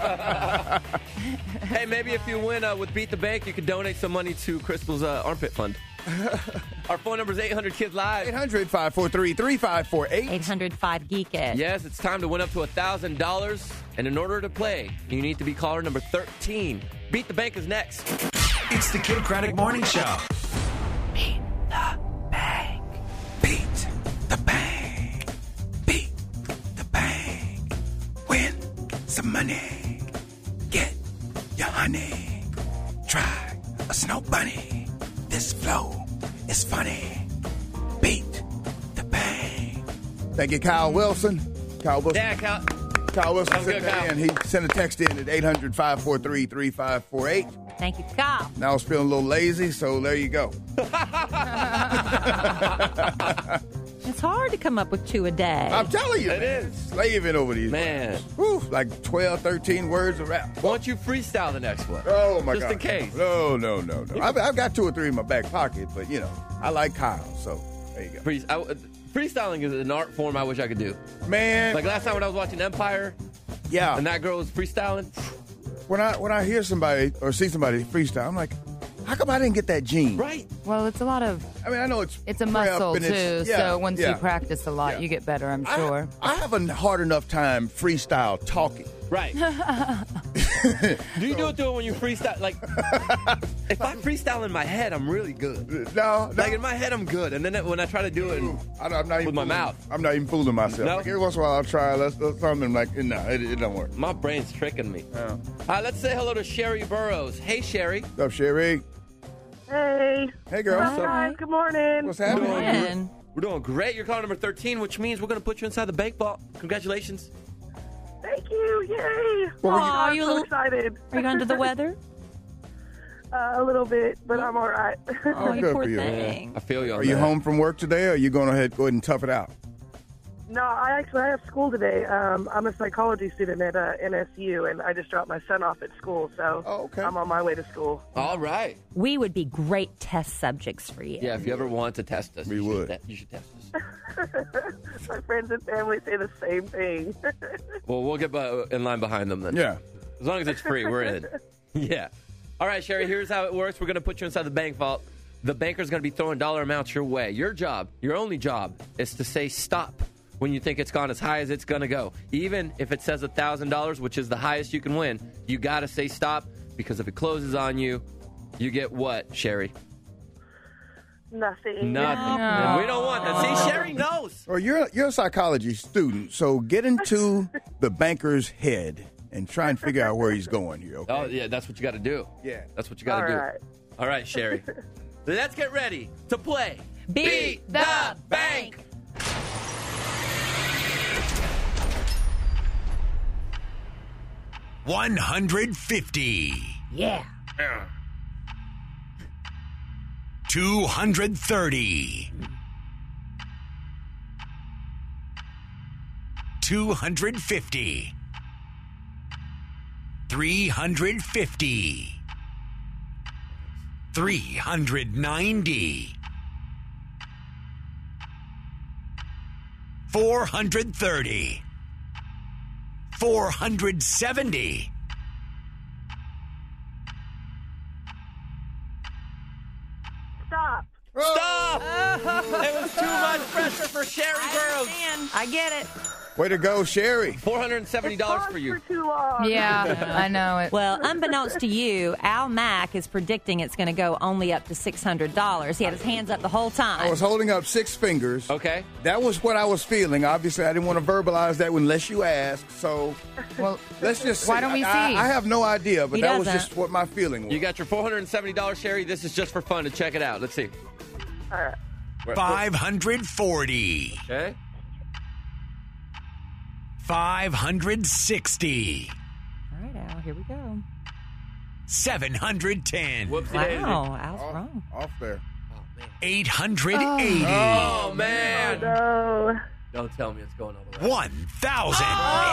Speaker 2: Hey, maybe if you win with Beat the Bank, you could donate some money to Crystal's armpit fund. Our phone number is 800-KID-LIVE.
Speaker 3: 800-543-3548.
Speaker 4: 805-GEEK-IT.
Speaker 2: Yes, it's time to win up to $1,000. And in order to play, you need to be caller number 13. Beat the Bank is next.
Speaker 1: It's the Kid Craddock Morning Show.
Speaker 15: Beat the bank. Beat the bank. Beat the bank. Win some money. honey. Try a snow bunny. This flow is funny. Beat the bang.
Speaker 3: Thank you, Kyle Wilson. Kyle Wilson.
Speaker 2: Yeah, Kyle.
Speaker 3: Kyle Wilson
Speaker 2: Sounds
Speaker 3: sent
Speaker 2: good,
Speaker 3: that
Speaker 2: Kyle.
Speaker 3: in. He sent a text in at 800-543-3548.
Speaker 4: Thank you, Kyle.
Speaker 3: Now I was feeling a little lazy, so there you go.
Speaker 4: It's hard to come up with 2 a day.
Speaker 3: I'm telling you,
Speaker 2: It
Speaker 3: man.
Speaker 2: is.
Speaker 3: Slaving over these.
Speaker 2: Man.
Speaker 3: Whew, like 12, 13 words of rap.
Speaker 2: Why don't you freestyle the next one?
Speaker 3: Oh, my God.
Speaker 2: Just in case.
Speaker 3: No. I've got 2 or 3 in my back pocket, but, I like Kyle, so there you go.
Speaker 2: Freestyling is an art form I wish I could do.
Speaker 3: Man.
Speaker 2: Like last time when I was watching Empire,
Speaker 3: Yeah.
Speaker 2: and that girl was freestyling.
Speaker 3: When I hear somebody or see somebody freestyle, I'm like, how come I didn't get that gene?
Speaker 2: Right.
Speaker 5: Well, it's a lot of.
Speaker 3: I mean, I know it's
Speaker 5: a muscle
Speaker 3: and
Speaker 5: too.
Speaker 3: it's-
Speaker 5: So once
Speaker 3: yeah.
Speaker 5: you practice a lot, you get better. I'm sure.
Speaker 3: I have a hard enough time freestyle talking.
Speaker 2: Right. Do you do it when you freestyle? Like, if I freestyle in my head, I'm really good.
Speaker 3: No.
Speaker 2: Like in my head, I'm good, and then when I try to do it
Speaker 3: I'm not even
Speaker 2: with my
Speaker 3: fooling-
Speaker 2: mouth,
Speaker 3: I'm not even fooling myself.
Speaker 2: No?
Speaker 3: Like every once in a while, I'll try something like, no, it don't work.
Speaker 2: my brain's tricking me. All right, let's say hello to Sherry Burrows. Hey, Sherry.
Speaker 3: What's up, Sherry?
Speaker 7: Hey.
Speaker 3: Hey, girl.
Speaker 7: Hi. Good morning.
Speaker 3: What's
Speaker 2: We're
Speaker 3: happening?
Speaker 2: doing, we're doing great. You're calling number 13, which means we're going to put you inside the bank vault. Congratulations.
Speaker 7: Thank you. Yay.
Speaker 4: Aw,
Speaker 7: I'm
Speaker 4: you
Speaker 7: so
Speaker 4: little-
Speaker 7: excited.
Speaker 4: Are you under the weather?
Speaker 7: A little bit, but I'm all right.
Speaker 4: Oh, you
Speaker 3: good
Speaker 4: poor
Speaker 3: for you.
Speaker 4: thing.
Speaker 2: I feel you on
Speaker 3: Are you
Speaker 2: that.
Speaker 3: home from work today, or are you going to go ahead and tough it out?
Speaker 7: No, I have school today. I'm a psychology student at NSU, and I just dropped my son off at school, so I'm on my way to school.
Speaker 2: All right.
Speaker 4: We would be great test subjects for you.
Speaker 2: Yeah, if you ever want to test us, you
Speaker 3: would.
Speaker 2: You should test us.
Speaker 7: My friends and family say the same thing.
Speaker 2: Well, we'll get in line behind them then.
Speaker 3: Yeah.
Speaker 2: As long as it's free, we're in. Yeah. All right, Sherry, here's how it works. We're going to put you inside the bank vault. The banker's going to be throwing dollar amounts your way. Your job, your only job, is to say stop when you think it's gone as high as it's going to go. Even if it says $1,000, which is the highest you can win, you got to say stop, because if it closes on you, you get what, Sherry?
Speaker 7: Nothing.
Speaker 2: Nothing. And we don't want that. See, Sherry knows.
Speaker 3: Well, you're a psychology student, so get into the banker's head and try and figure out where he's going here, okay?
Speaker 2: Oh, yeah, that's what you got to do.
Speaker 3: Yeah.
Speaker 2: That's what you got to do.
Speaker 7: All right.
Speaker 2: All right, Sherry. Let's get ready to play
Speaker 4: Beat the Bank.
Speaker 1: $150.
Speaker 4: Yeah.
Speaker 1: $230. $250. $350. $390. $430. $470.
Speaker 7: Stop.
Speaker 2: Stop! It was too much pressure for Sherry Burrows.
Speaker 4: I get it.
Speaker 3: Way to go, Sherry.
Speaker 2: $470 for you.
Speaker 7: Too long.
Speaker 5: Yeah, I know it.
Speaker 4: Well, unbeknownst to you, Al Mack is predicting it's going to go only up to $600. He had his hands up the whole time.
Speaker 3: I was holding up 6 fingers.
Speaker 2: Okay.
Speaker 3: That was what I was feeling. Obviously, I didn't want to verbalize that unless you asked. So
Speaker 5: Well,
Speaker 3: let's just
Speaker 5: why
Speaker 3: see.
Speaker 5: don't we see?
Speaker 3: I have no idea, but
Speaker 4: He
Speaker 3: that was
Speaker 4: doesn't.
Speaker 3: just what my feeling was.
Speaker 2: You got your $470, Sherry. This is just for fun to check it out. Let's see.
Speaker 7: All right.
Speaker 1: 540.
Speaker 2: Okay.
Speaker 1: 560.
Speaker 4: All right, Al, here we go.
Speaker 1: 710.
Speaker 2: Whoopsie
Speaker 4: Wow, Al's wrong.
Speaker 3: Off there.
Speaker 1: 880.
Speaker 2: Oh, man.
Speaker 7: No.
Speaker 2: Don't tell me it's going all the way.
Speaker 1: 1,000.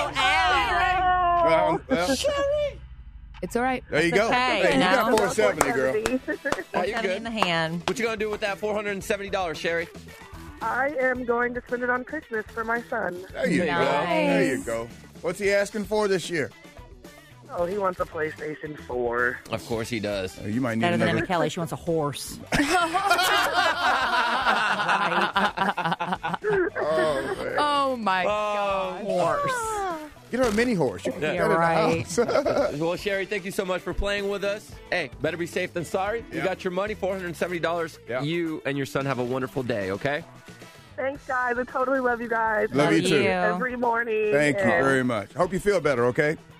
Speaker 3: Well,
Speaker 5: it's all right.
Speaker 3: there you go.
Speaker 4: okay,
Speaker 3: Hey, you got
Speaker 4: no.
Speaker 3: 470, girl.
Speaker 2: Oh, you're
Speaker 4: 470 in
Speaker 2: good.
Speaker 4: the hand.
Speaker 2: What you going to do with that $470, Sherry?
Speaker 7: I am going to spend it on Christmas for my son.
Speaker 3: There you go.
Speaker 5: Nice.
Speaker 3: There you go. What's he asking for this year?
Speaker 7: Oh, he wants a PlayStation 4.
Speaker 2: Of course he does.
Speaker 3: You might need
Speaker 4: Better than
Speaker 3: another.
Speaker 4: Emma Kelly. She wants a horse.
Speaker 5: Oh my God.
Speaker 4: Horse.
Speaker 3: Get her a mini horse. You can
Speaker 4: Yeah,
Speaker 3: get that in
Speaker 4: right.
Speaker 3: the house.
Speaker 2: Well, Sherry, thank you so much for playing with us. Hey, better be safe than sorry. You
Speaker 3: Yeah.
Speaker 2: got your money, $470.
Speaker 3: Yeah.
Speaker 2: You and your son have a wonderful day, okay?
Speaker 7: Thanks, guys. I totally love you guys.
Speaker 3: Love you too.
Speaker 7: Every morning.
Speaker 3: Thank you
Speaker 7: and
Speaker 3: very much. Hope you feel better, okay?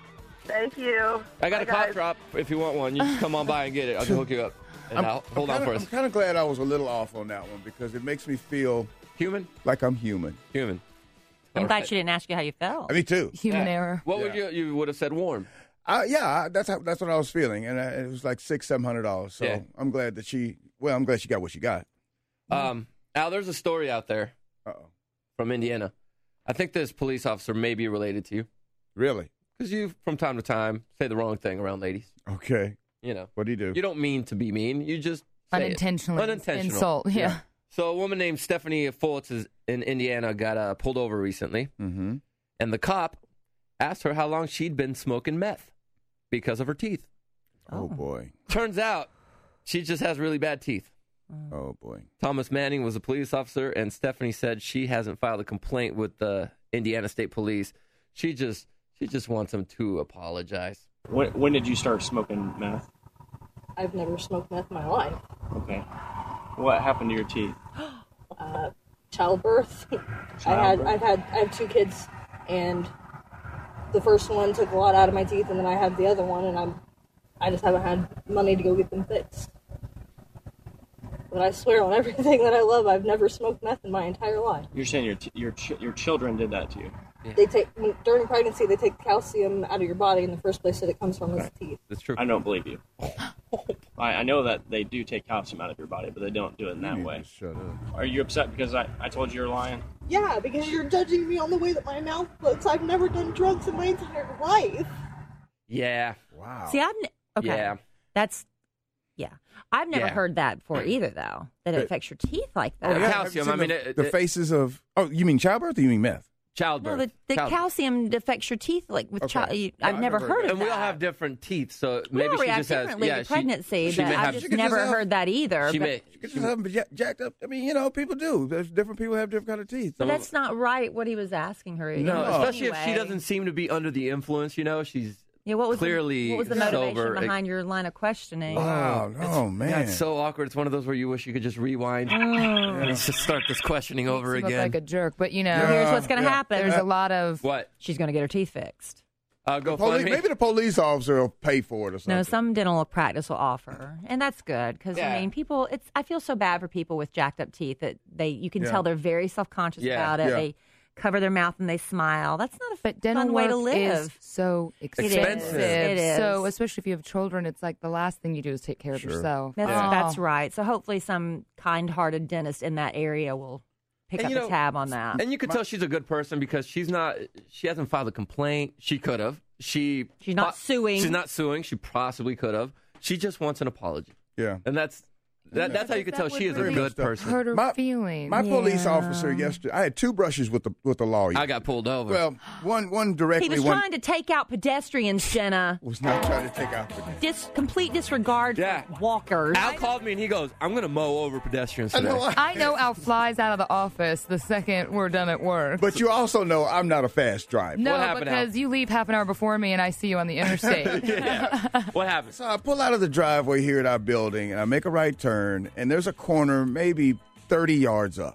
Speaker 10: Thank you.
Speaker 2: I got
Speaker 10: Bye,
Speaker 2: a cough
Speaker 10: guys.
Speaker 2: drop if you want one. You just come on by and get it. I can hook you up. And hold on for us.
Speaker 3: I'm kind of glad I was a little off on that one because it makes me feel
Speaker 2: human.
Speaker 3: Like I'm human.
Speaker 2: Human.
Speaker 4: I'm glad she didn't ask you how you felt.
Speaker 3: Me too.
Speaker 5: Human error.
Speaker 2: What would you would have said warm?
Speaker 3: That's what I was feeling, and it was like $600-700. So
Speaker 2: Yeah.
Speaker 3: I'm glad that she got what she got.
Speaker 2: Al, there's a story out there from Indiana. I think this police officer may be related to you.
Speaker 3: Really?
Speaker 2: Because you, from time to time, say the wrong thing around ladies.
Speaker 3: Okay.
Speaker 2: You know.
Speaker 3: What'd he do?
Speaker 2: You don't mean to be mean. You just say
Speaker 5: Unintentionally.
Speaker 2: it. Unintentional.
Speaker 5: Insult, yeah.
Speaker 2: So a woman named Stephanie Fultz in Indiana got pulled over recently.
Speaker 3: Mm-hmm.
Speaker 2: And the cop asked her how long she'd been smoking meth because of her teeth.
Speaker 3: Oh, boy.
Speaker 2: Turns out she just has really bad teeth.
Speaker 3: Oh, boy.
Speaker 2: Thomas Manning was a police officer, and Stephanie said she hasn't filed a complaint with the Indiana State Police. She just wants them to apologize.
Speaker 12: When did you start smoking meth?
Speaker 16: I've never smoked meth in my life.
Speaker 12: Okay. What happened to your teeth?
Speaker 16: Childbirth. I have 2 kids, and the first one took a lot out of my teeth, and then I have the other one, and I just haven't had money to go get them fixed. But I swear on everything that I love, I've never smoked meth in my entire life.
Speaker 12: You're saying your children did that to you?
Speaker 16: They during pregnancy, they take calcium out of your body, and the first place that it comes from is the teeth.
Speaker 2: That's true.
Speaker 12: I don't believe you. I know that they do take calcium out of your body, but they don't do it in that way.
Speaker 3: Shut up.
Speaker 12: Are you upset because I told you you're lying?
Speaker 16: Yeah, because you're judging me on the way that my mouth looks. I've never done drugs in my entire life.
Speaker 2: Yeah.
Speaker 3: Wow.
Speaker 4: See, okay.
Speaker 2: Yeah.
Speaker 4: I've never
Speaker 2: Yeah.
Speaker 4: heard that before either, though, that it affects your teeth like that.
Speaker 2: Oh, the
Speaker 3: Have you
Speaker 2: calcium.
Speaker 3: seen
Speaker 2: I mean,
Speaker 3: the faces of. Oh, you mean childbirth or you mean meth?
Speaker 2: Childbirth.
Speaker 4: No, the
Speaker 2: Childbirth.
Speaker 4: calcium affects your teeth like with
Speaker 3: Okay.
Speaker 4: I've never heard of
Speaker 2: And
Speaker 4: that.
Speaker 2: we all have different teeth, so
Speaker 4: We
Speaker 2: maybe
Speaker 4: all
Speaker 2: she
Speaker 4: react
Speaker 2: just has.
Speaker 4: differently
Speaker 2: Yeah,
Speaker 4: to pregnancy,
Speaker 2: she
Speaker 4: but
Speaker 2: may
Speaker 4: I've
Speaker 2: have.
Speaker 4: just
Speaker 3: could
Speaker 4: never
Speaker 3: just have-
Speaker 4: heard that either.
Speaker 2: She
Speaker 4: but,
Speaker 2: may.
Speaker 3: You could just have them jacked up. I mean, people do. There's different people have different kind of teeth.
Speaker 4: but that's not right. What he was asking her.
Speaker 2: No, especially if she
Speaker 4: Anyway.
Speaker 2: doesn't seem to be under the influence. She's
Speaker 4: Yeah, what was
Speaker 2: clearly
Speaker 4: what was the motivation
Speaker 2: sober.
Speaker 4: behind your line of questioning?
Speaker 3: Oh, man.
Speaker 2: Yeah, it's so awkward. It's one of those where you wish you could just rewind. Let's just start this questioning over
Speaker 5: Makes him
Speaker 2: again.
Speaker 5: look like a jerk, but
Speaker 4: here's what's going to happen.
Speaker 5: There's a lot of
Speaker 2: What?
Speaker 4: She's going to get her teeth fixed.
Speaker 2: Go
Speaker 3: Police,
Speaker 2: fund me.
Speaker 3: maybe the police officer will pay for it or something.
Speaker 4: No, some dental practice will offer, and that's good because
Speaker 2: Yeah.
Speaker 4: I mean, people. I feel so bad for people with jacked up teeth that you can
Speaker 3: Yeah.
Speaker 4: tell they're very self conscious
Speaker 2: Yeah.
Speaker 4: about it.
Speaker 3: Yeah.
Speaker 4: They cover their mouth and they smile. That's not a
Speaker 5: dental
Speaker 4: fun way to
Speaker 5: work
Speaker 4: live.
Speaker 5: is so
Speaker 2: Expensive.
Speaker 4: It is.
Speaker 5: So especially if you have children, it's like the last thing you do is take care of yourself.
Speaker 4: That's right. So hopefully, some kind-hearted dentist in that area will pick
Speaker 2: And
Speaker 4: up a tab on that.
Speaker 2: And you can tell she's a good person because she hasn't filed a complaint. She could have. She's
Speaker 4: not suing.
Speaker 2: She's not suing. She possibly could have. She just wants an apology.
Speaker 3: Yeah.
Speaker 2: And that's how you can tell she is a good person.
Speaker 5: Hurt her feelings.
Speaker 3: My police officer yesterday, I had 2 brushes with the lawyer.
Speaker 2: I got pulled over.
Speaker 3: Well, one directly.
Speaker 4: He was
Speaker 3: one
Speaker 4: trying to take out pedestrians, Jenna.
Speaker 3: was not trying to take out the.
Speaker 4: Complete disregard for walkers.
Speaker 2: Al called me and he goes, "I'm going to mow over pedestrians today."
Speaker 5: I know Al flies out of the office the second we're done at work.
Speaker 3: But you also know I'm not a fast driver.
Speaker 5: No, because you leave half an hour before me and I see you on the interstate.
Speaker 2: What happened?
Speaker 3: So I pull out of the driveway here at our building, and I make a right turn, and there's a corner maybe 30 yards up.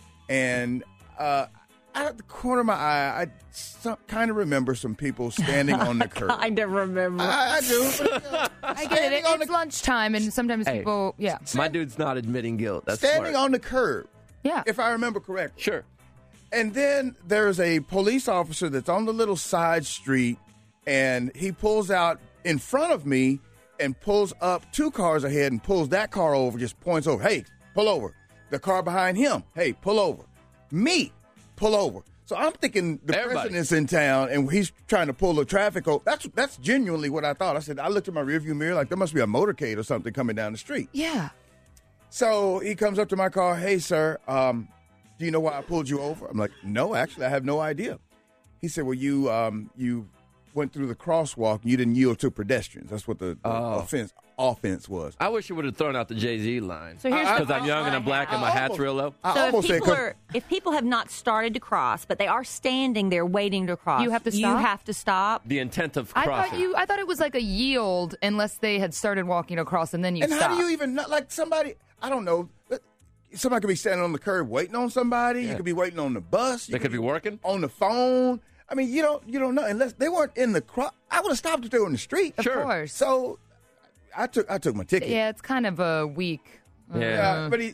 Speaker 3: And out of the corner of my eye, I kind of remember some people standing on the curb.
Speaker 4: I don't remember.
Speaker 3: I do.
Speaker 5: I get it. It's lunchtime, and sometimes people,
Speaker 2: My dude's not admitting guilt. That's
Speaker 3: standing
Speaker 2: smart.
Speaker 3: on the curb.
Speaker 5: Yeah.
Speaker 3: If I remember correctly.
Speaker 2: Sure.
Speaker 3: And then there's a police officer that's on the little side street, and he pulls out in front of me and pulls up 2 cars ahead and pulls that car over, just points over. Hey, pull over. The car behind him. Hey, pull over. Me, pull over. So I'm thinking the president's in town and he's trying to pull the traffic over. That's genuinely what I thought. I looked at my rearview mirror like there must be a motorcade or something coming down the street.
Speaker 5: Yeah.
Speaker 3: So he comes up to my car. Hey, sir, do you know why I pulled you over? I'm like, no, actually, I have no idea. He said, well, you went through the crosswalk and you didn't yield to pedestrians. That's what the offense was.
Speaker 2: I wish you would have thrown out the Jay-Z line.
Speaker 4: So here's
Speaker 2: because I'm young and I'm black and my hat's real low.
Speaker 4: So if people have not started to cross, but they are standing there waiting to cross,
Speaker 5: You have to stop?
Speaker 4: You have to stop.
Speaker 2: The intent of
Speaker 5: I
Speaker 2: crossing.
Speaker 5: thought it was like a yield unless they had started walking across and then you
Speaker 3: And
Speaker 5: stop.
Speaker 3: how do you even know? Like somebody, I don't know. Somebody could be standing on the curb waiting on somebody. You could be waiting on the bus.
Speaker 2: They could be working
Speaker 3: on the phone. I mean, you don't know unless they weren't in the crowd. I would have stopped if they were in the street.
Speaker 5: Of course.
Speaker 3: So I took my ticket.
Speaker 5: Yeah, it's kind of a weak.
Speaker 3: Yeah, but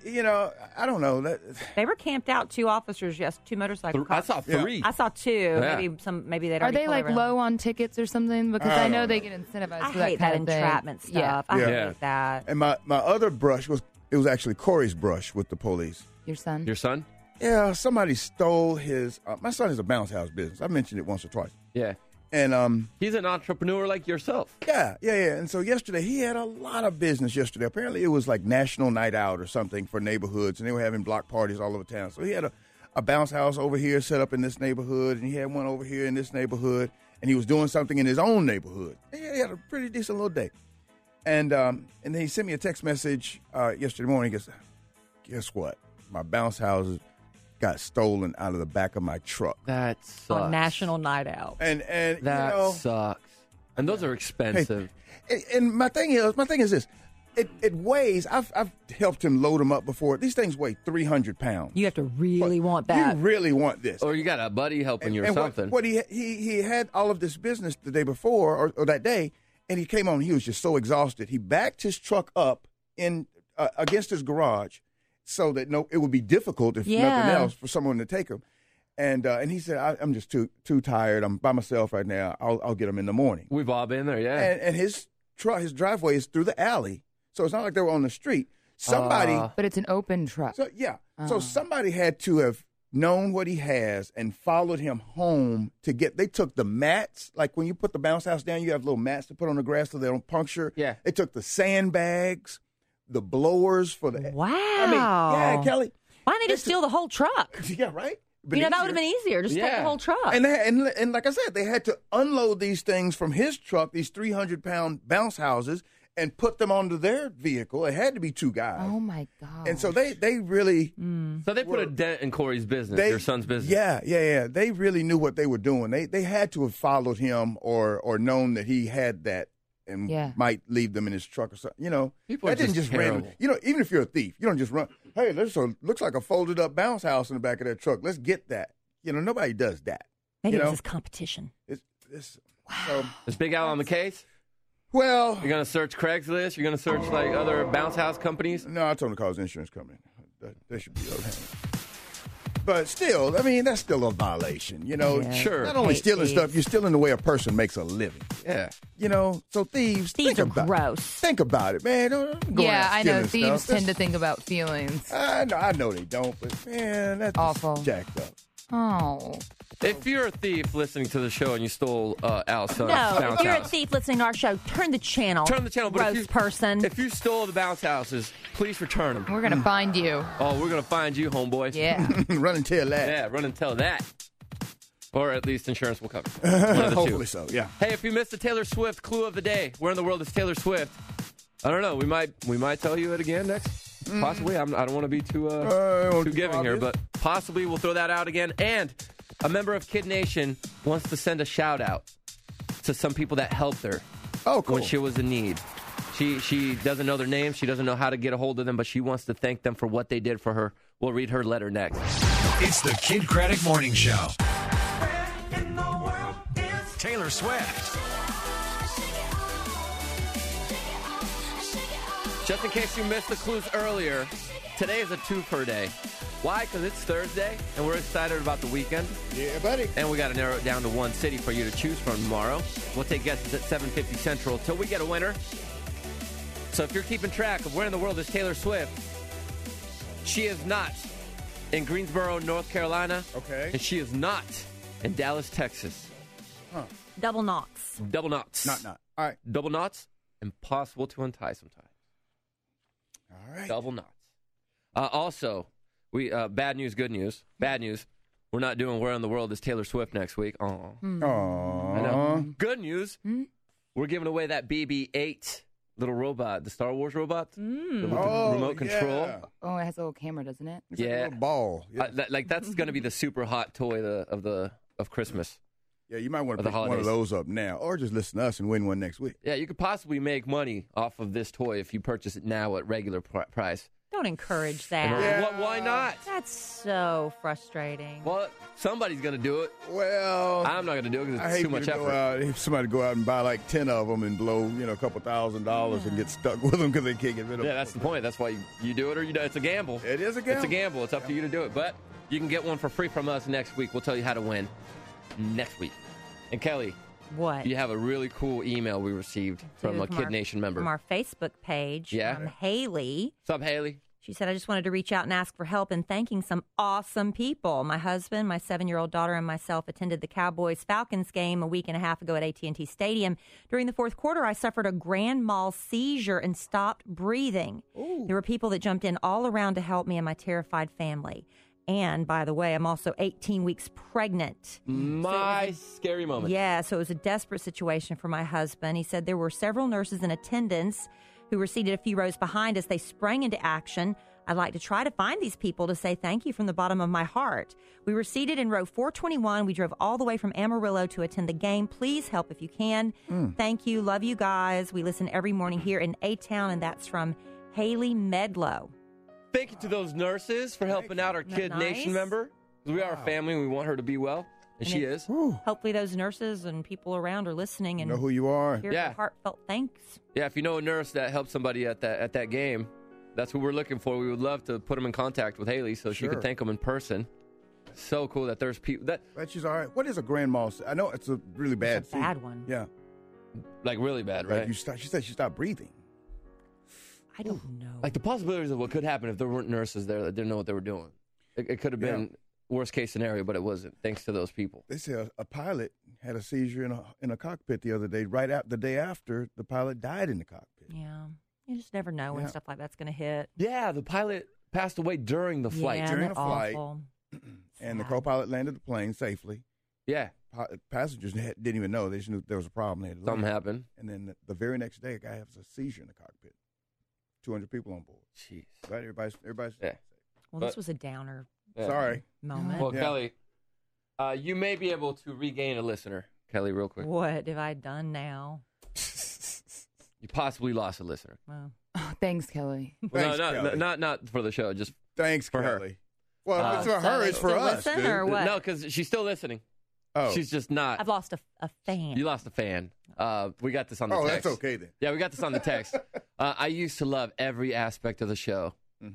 Speaker 3: I don't know.
Speaker 4: They were camped out. 2 officers, yes, 2 motorcycle cops.
Speaker 2: I saw 3.
Speaker 4: I saw 2.
Speaker 2: Yeah.
Speaker 4: Maybe they'd
Speaker 5: Are
Speaker 4: already
Speaker 5: they
Speaker 4: pulled
Speaker 5: like
Speaker 4: around.
Speaker 5: low on tickets or something? Because I know they get incentivized
Speaker 4: I
Speaker 5: for that
Speaker 4: hate
Speaker 5: kind
Speaker 4: that
Speaker 5: of thing.
Speaker 4: entrapment stuff. I hate that.
Speaker 3: And my other brush was actually Corey's brush with the police.
Speaker 5: Your son?
Speaker 2: Your son?
Speaker 3: Yeah, somebody stole his. My son has a bounce house business. I mentioned it once or twice.
Speaker 2: Yeah.
Speaker 3: And
Speaker 2: he's an entrepreneur like yourself.
Speaker 3: Yeah. And so yesterday he had a lot of business yesterday. Apparently it was like National Night Out or something for neighborhoods, and they were having block parties all over town. So he had a bounce house over here set up in this neighborhood, and he had one over here in this neighborhood, and he was doing something in his own neighborhood. He had a pretty decent little day. And then he sent me a text message yesterday morning. He goes, guess what? My bounce house got stolen out of the back of my truck.
Speaker 2: That sucks.
Speaker 4: On National Night Out.
Speaker 3: And
Speaker 2: that sucks. And those are expensive.
Speaker 3: Hey, and my thing is this. It weighs. I've helped him load them up before. These things weigh 300 pounds.
Speaker 4: You have to really want that.
Speaker 3: You really want this.
Speaker 2: Or you got a buddy helping you or something.
Speaker 3: What he had all of this business the day before or that day, and he came on. He was just so exhausted. He backed his truck up in against his garage, so that it would be difficult if nothing else for someone to take him. And he said, I'm just too tired. I'm by myself right now. I'll get him in the morning.
Speaker 2: We've all been there, yeah.
Speaker 3: And his driveway is through the alley, so it's not like they were on the street. Somebody,
Speaker 5: but it's an open truck.
Speaker 3: So so somebody had to have known what he has and followed him home to get. They took the mats, like when you put the bounce house down, you have little mats to put on the grass so they don't puncture.
Speaker 2: Yeah.
Speaker 3: They took the sandbags, the blowers for the.
Speaker 4: Wow.
Speaker 3: I mean, yeah, Kelly.
Speaker 4: Why didn't they just steal the whole truck?
Speaker 3: Yeah, right.
Speaker 4: That would have been easier. Just take the whole truck.
Speaker 3: And like I said, they had to unload these things from his truck, these 300-pound bounce houses, and put them onto their vehicle. It had to be 2 guys.
Speaker 5: Oh, my God.
Speaker 3: And so they really...
Speaker 2: So they put a dent in Corey's business, your son's business.
Speaker 3: Yeah. They really knew what they were doing. They had to have followed him or known that he had that and might leave them in his truck or something.
Speaker 2: People are
Speaker 3: that didn't just
Speaker 2: terrible.
Speaker 3: random. Even if you're a thief, you don't just run. Hey, looks like a folded up bounce house in the back of that truck. Let's get that. Nobody does that.
Speaker 4: Maybe it's competition.
Speaker 3: It's
Speaker 2: Is Big Al on the case?
Speaker 3: Well,
Speaker 2: you're gonna search Craigslist. You're gonna search like other bounce house companies.
Speaker 3: No, I told him to call his insurance company. They should be able to handle it. But still, I mean, that's still a violation,
Speaker 2: Sure.
Speaker 3: Not only stealing stuff, you're stealing the way a person makes a living.
Speaker 2: Yeah.
Speaker 3: So thieves
Speaker 4: are gross.
Speaker 3: Think about it, man. Don't go around
Speaker 5: I know
Speaker 3: stealing
Speaker 5: thieves
Speaker 3: stuff.
Speaker 5: tend to think about feelings.
Speaker 3: I know they don't, but man, that's
Speaker 5: awful.
Speaker 3: Jacked up.
Speaker 5: Oh.
Speaker 2: If you're a thief listening to the show and you stole Al's son's
Speaker 4: No,
Speaker 2: bounce
Speaker 4: if you're a
Speaker 2: house,
Speaker 4: thief listening to our show, turn the channel.
Speaker 2: turn the channel. But
Speaker 4: Gross person.
Speaker 2: if you stole the bounce houses, please return them.
Speaker 5: We're going to find you.
Speaker 2: Oh, we're gonna find you, homeboy.
Speaker 5: Yeah.
Speaker 3: Run and tell that.
Speaker 2: Yeah, run and tell that. Or at least insurance will cover. One of the
Speaker 3: Hopefully
Speaker 2: two.
Speaker 3: so, yeah.
Speaker 2: Hey, if you missed the Taylor Swift clue of the day, where in the world is Taylor Swift? I don't know. We might tell you it again next. Possibly. I don't want to be too giving here, but possibly we'll throw that out again. And a member of Kid Nation wants to send a shout out to some people that helped her.
Speaker 3: Oh, cool.
Speaker 2: When she was in need. She doesn't know their names. She doesn't know how to get a hold of them, but she wants to thank them for what they did for her. We'll read her letter next.
Speaker 1: It's the Kid Craddock Morning Show. Taylor Swift.
Speaker 2: Just in case you missed the clues earlier, today is a two-per day. Why? Because it's Thursday, and we're excited about the weekend.
Speaker 3: Yeah, buddy.
Speaker 2: And we got to narrow it down to one city for you to choose from tomorrow. We'll take guesses at 7:50 Central till we get a winner. So if you're keeping track of where in the world is Taylor Swift, she is not in Greensboro, North Carolina.
Speaker 3: Okay.
Speaker 2: And she is not in Dallas, Texas.
Speaker 3: Huh.
Speaker 4: Double knots.
Speaker 2: Double knots.
Speaker 3: Not. All right.
Speaker 2: Double knots, impossible to untie sometimes.
Speaker 3: All right.
Speaker 2: Double knots. Also, we bad news, good news. Bad news, we're not doing Where in the World is Taylor Swift next week. Aw. I know. Good news, we're giving away that BB-8 little robot, the Star Wars robot. The remote control.
Speaker 5: Oh, it has a little camera, doesn't it?
Speaker 3: It's like a little ball. Yeah.
Speaker 2: That's going to be the super hot toy of Christmas.
Speaker 3: Yeah, you might want to
Speaker 2: the
Speaker 3: pick one of
Speaker 2: holidays.
Speaker 3: those up now, or just listen to us and win one next week.
Speaker 2: Yeah, you could possibly make money off of this toy if you purchase it now at regular price.
Speaker 4: Don't encourage that.
Speaker 2: Why not?
Speaker 4: That's so frustrating.
Speaker 2: Well, somebody's going to do it.
Speaker 3: Well,
Speaker 2: I'm not going to do it because
Speaker 3: I
Speaker 2: it's
Speaker 3: hate
Speaker 2: too much
Speaker 3: to go
Speaker 2: effort.
Speaker 3: out, if somebody go out and buy like 10 of them and blow, a couple $1,000s and get stuck with them because they can't get rid of them.
Speaker 2: Yeah, that's the point. That's why you do it or you don't. It's a gamble.
Speaker 3: It is a gamble.
Speaker 2: It's a gamble. It's up to you to do it. But you can get one for free from us next week. We'll tell you how to win next week. And Kelly,
Speaker 4: what?
Speaker 2: You have a really cool email we received from a Kid Nation member.
Speaker 4: From our Facebook page.
Speaker 2: Yeah.
Speaker 4: From Haley.
Speaker 2: What's up, Haley?
Speaker 4: She said, I just wanted to reach out and ask for help in thanking some awesome people. My husband, my 7-year-old daughter, and myself attended the Cowboys-Falcons game a week and a half ago at AT&T Stadium. During the fourth quarter, I suffered a grand mal seizure and stopped breathing. Ooh. There were people that jumped in all around to help me and my terrified family. And, by the way, I'm also 18 weeks pregnant.
Speaker 2: My scary moment.
Speaker 4: Yeah, so it was a desperate situation for my husband. He said there were several nurses in attendance who were seated a few rows behind us. They sprang into action. I'd like to try to find these people to say thank you from the bottom of my heart. We were seated in row 421. We drove all the way from Amarillo to attend the game. Please help if you can. Thank you. Love you guys. We listen every morning here in A-Town, and that's from Haley Medlow.
Speaker 2: Thank you to those nurses for helping out our Kid Nation member. We are a family and we want her to be well. And she is.
Speaker 4: Hopefully those nurses and people around are listening and
Speaker 3: know who you are.
Speaker 4: Hear your heartfelt thanks.
Speaker 2: Yeah, if you know a nurse that helped somebody at that game, that's what we're looking for. We would love to put them in contact with Haley so she could thank them in person. So cool that there's people that.
Speaker 3: But she's all right. What is a grand mal? I know it's a really bad.
Speaker 4: It's a bad one.
Speaker 3: Yeah,
Speaker 2: like really bad, right?
Speaker 3: She said she stopped breathing.
Speaker 4: I don't know.
Speaker 2: Like the possibilities of what could happen if there weren't nurses there that didn't know what they were doing. It could have been worst case scenario, but it wasn't. Thanks to those people.
Speaker 3: They say a pilot had a seizure in a cockpit the other day. The day after, the pilot died in the cockpit.
Speaker 4: Yeah, you just never know when stuff like that's going to hit.
Speaker 2: Yeah, the pilot passed away during the flight.
Speaker 4: Yeah,
Speaker 3: during the
Speaker 4: flight,
Speaker 3: and the co-pilot landed the plane safely.
Speaker 2: Yeah,
Speaker 3: passengers didn't even know. They just knew there was a problem.
Speaker 2: Something happened,
Speaker 3: and then the very next day, a guy has a seizure in the cockpit. 200 people on board.
Speaker 2: Jeez.
Speaker 3: Right? Everybody's
Speaker 2: yeah.
Speaker 4: Well, this was a downer.
Speaker 3: Sorry.
Speaker 4: Moment.
Speaker 2: Well, Kelly, you may be able to regain a listener, Kelly, real quick.
Speaker 4: What have I done now?
Speaker 2: You possibly lost a listener.
Speaker 4: Well,
Speaker 5: thanks, Kelly.
Speaker 3: Thanks,
Speaker 2: Kelly. Not for the show, just
Speaker 3: thanks
Speaker 2: for
Speaker 3: Kelly.
Speaker 2: her.
Speaker 3: Well, it's for her. It's for us.
Speaker 4: Listen,
Speaker 3: dude.
Speaker 4: or what?
Speaker 2: No, because she's still listening.
Speaker 3: Oh.
Speaker 2: She's just not.
Speaker 4: I've lost a fan.
Speaker 2: You lost a fan. We got this on the text.
Speaker 3: Oh, that's okay then.
Speaker 2: Yeah, we got this on the text. I used to love every aspect of the show.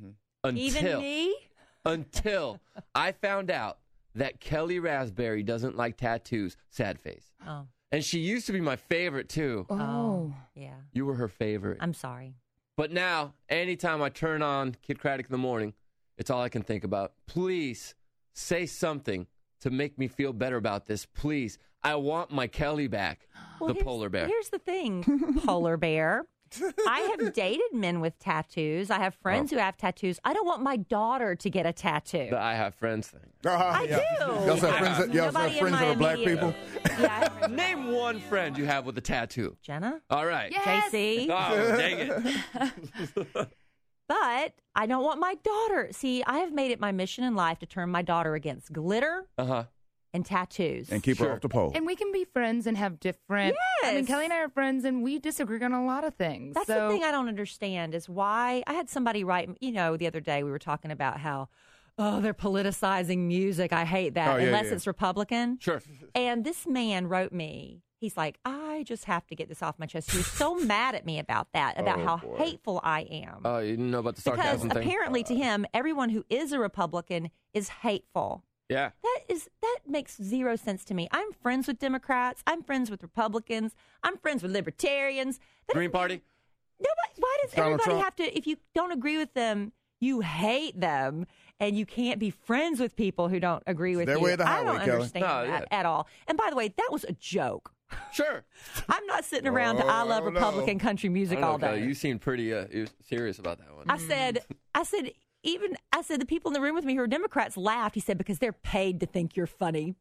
Speaker 4: Even me?
Speaker 2: Until I found out that Kelly Raspberry doesn't like tattoos. Sad face.
Speaker 4: Oh.
Speaker 2: And she used to be my favorite, too.
Speaker 5: Oh.
Speaker 4: Yeah.
Speaker 2: You were her favorite.
Speaker 4: I'm sorry.
Speaker 2: But now, anytime I turn on Kid Craddock in the morning, it's all I can think about. Please say something to make me feel better about this. Please. I want my Kelly back, the polar bear.
Speaker 4: Here's the thing, polar bear. I have dated men with tattoos. I have friends who have tattoos. I don't want my daughter to get a tattoo.
Speaker 2: The I have friends thing.
Speaker 4: I do.
Speaker 3: You also have friends that are black people?
Speaker 4: Yeah.
Speaker 2: Name one friend you have with a tattoo.
Speaker 4: Jenna?
Speaker 2: All right.
Speaker 5: Yes.
Speaker 4: JC?
Speaker 2: Oh, dang it.
Speaker 4: But I don't want my daughter. See, I have made it my mission in life to turn my daughter against glitter and tattoos.
Speaker 3: And keep her off the pole.
Speaker 5: And we can be friends and have different.
Speaker 4: Yes.
Speaker 5: I mean, Kelly and I are friends, and we disagree on a lot of things.
Speaker 4: That's the thing I don't understand is why I had somebody write, the other day we were talking about how, they're politicizing music. I hate that unless it's Republican.
Speaker 2: Sure.
Speaker 4: And this man wrote me. He's like, I just have to get this off my chest. He was so mad at me about that, about how hateful I am.
Speaker 2: Oh, you didn't know about the sarcasm
Speaker 4: because
Speaker 2: thing?
Speaker 4: apparently to him, everyone who is a Republican is hateful.
Speaker 2: Yeah.
Speaker 4: That makes zero sense to me. I'm friends with Democrats. I'm friends with Republicans. I'm friends with Libertarians.
Speaker 2: Green Party?
Speaker 4: Why does
Speaker 3: Donald
Speaker 4: everybody
Speaker 3: Trump.
Speaker 4: have to, if you don't agree with them, you hate them, and you can't be friends with people who don't agree with
Speaker 3: Their
Speaker 4: you.
Speaker 3: way of the
Speaker 4: I
Speaker 3: highway,
Speaker 4: don't
Speaker 3: Kelly.
Speaker 4: understand
Speaker 2: No,
Speaker 4: that at all. And by the way, that was a joke.
Speaker 2: Sure.
Speaker 4: I'm not sitting around to I love Republican country music all day.
Speaker 2: You seemed pretty serious about that one.
Speaker 4: I said the people in the room with me who are Democrats laughed. He said, because they're paid to think you're funny.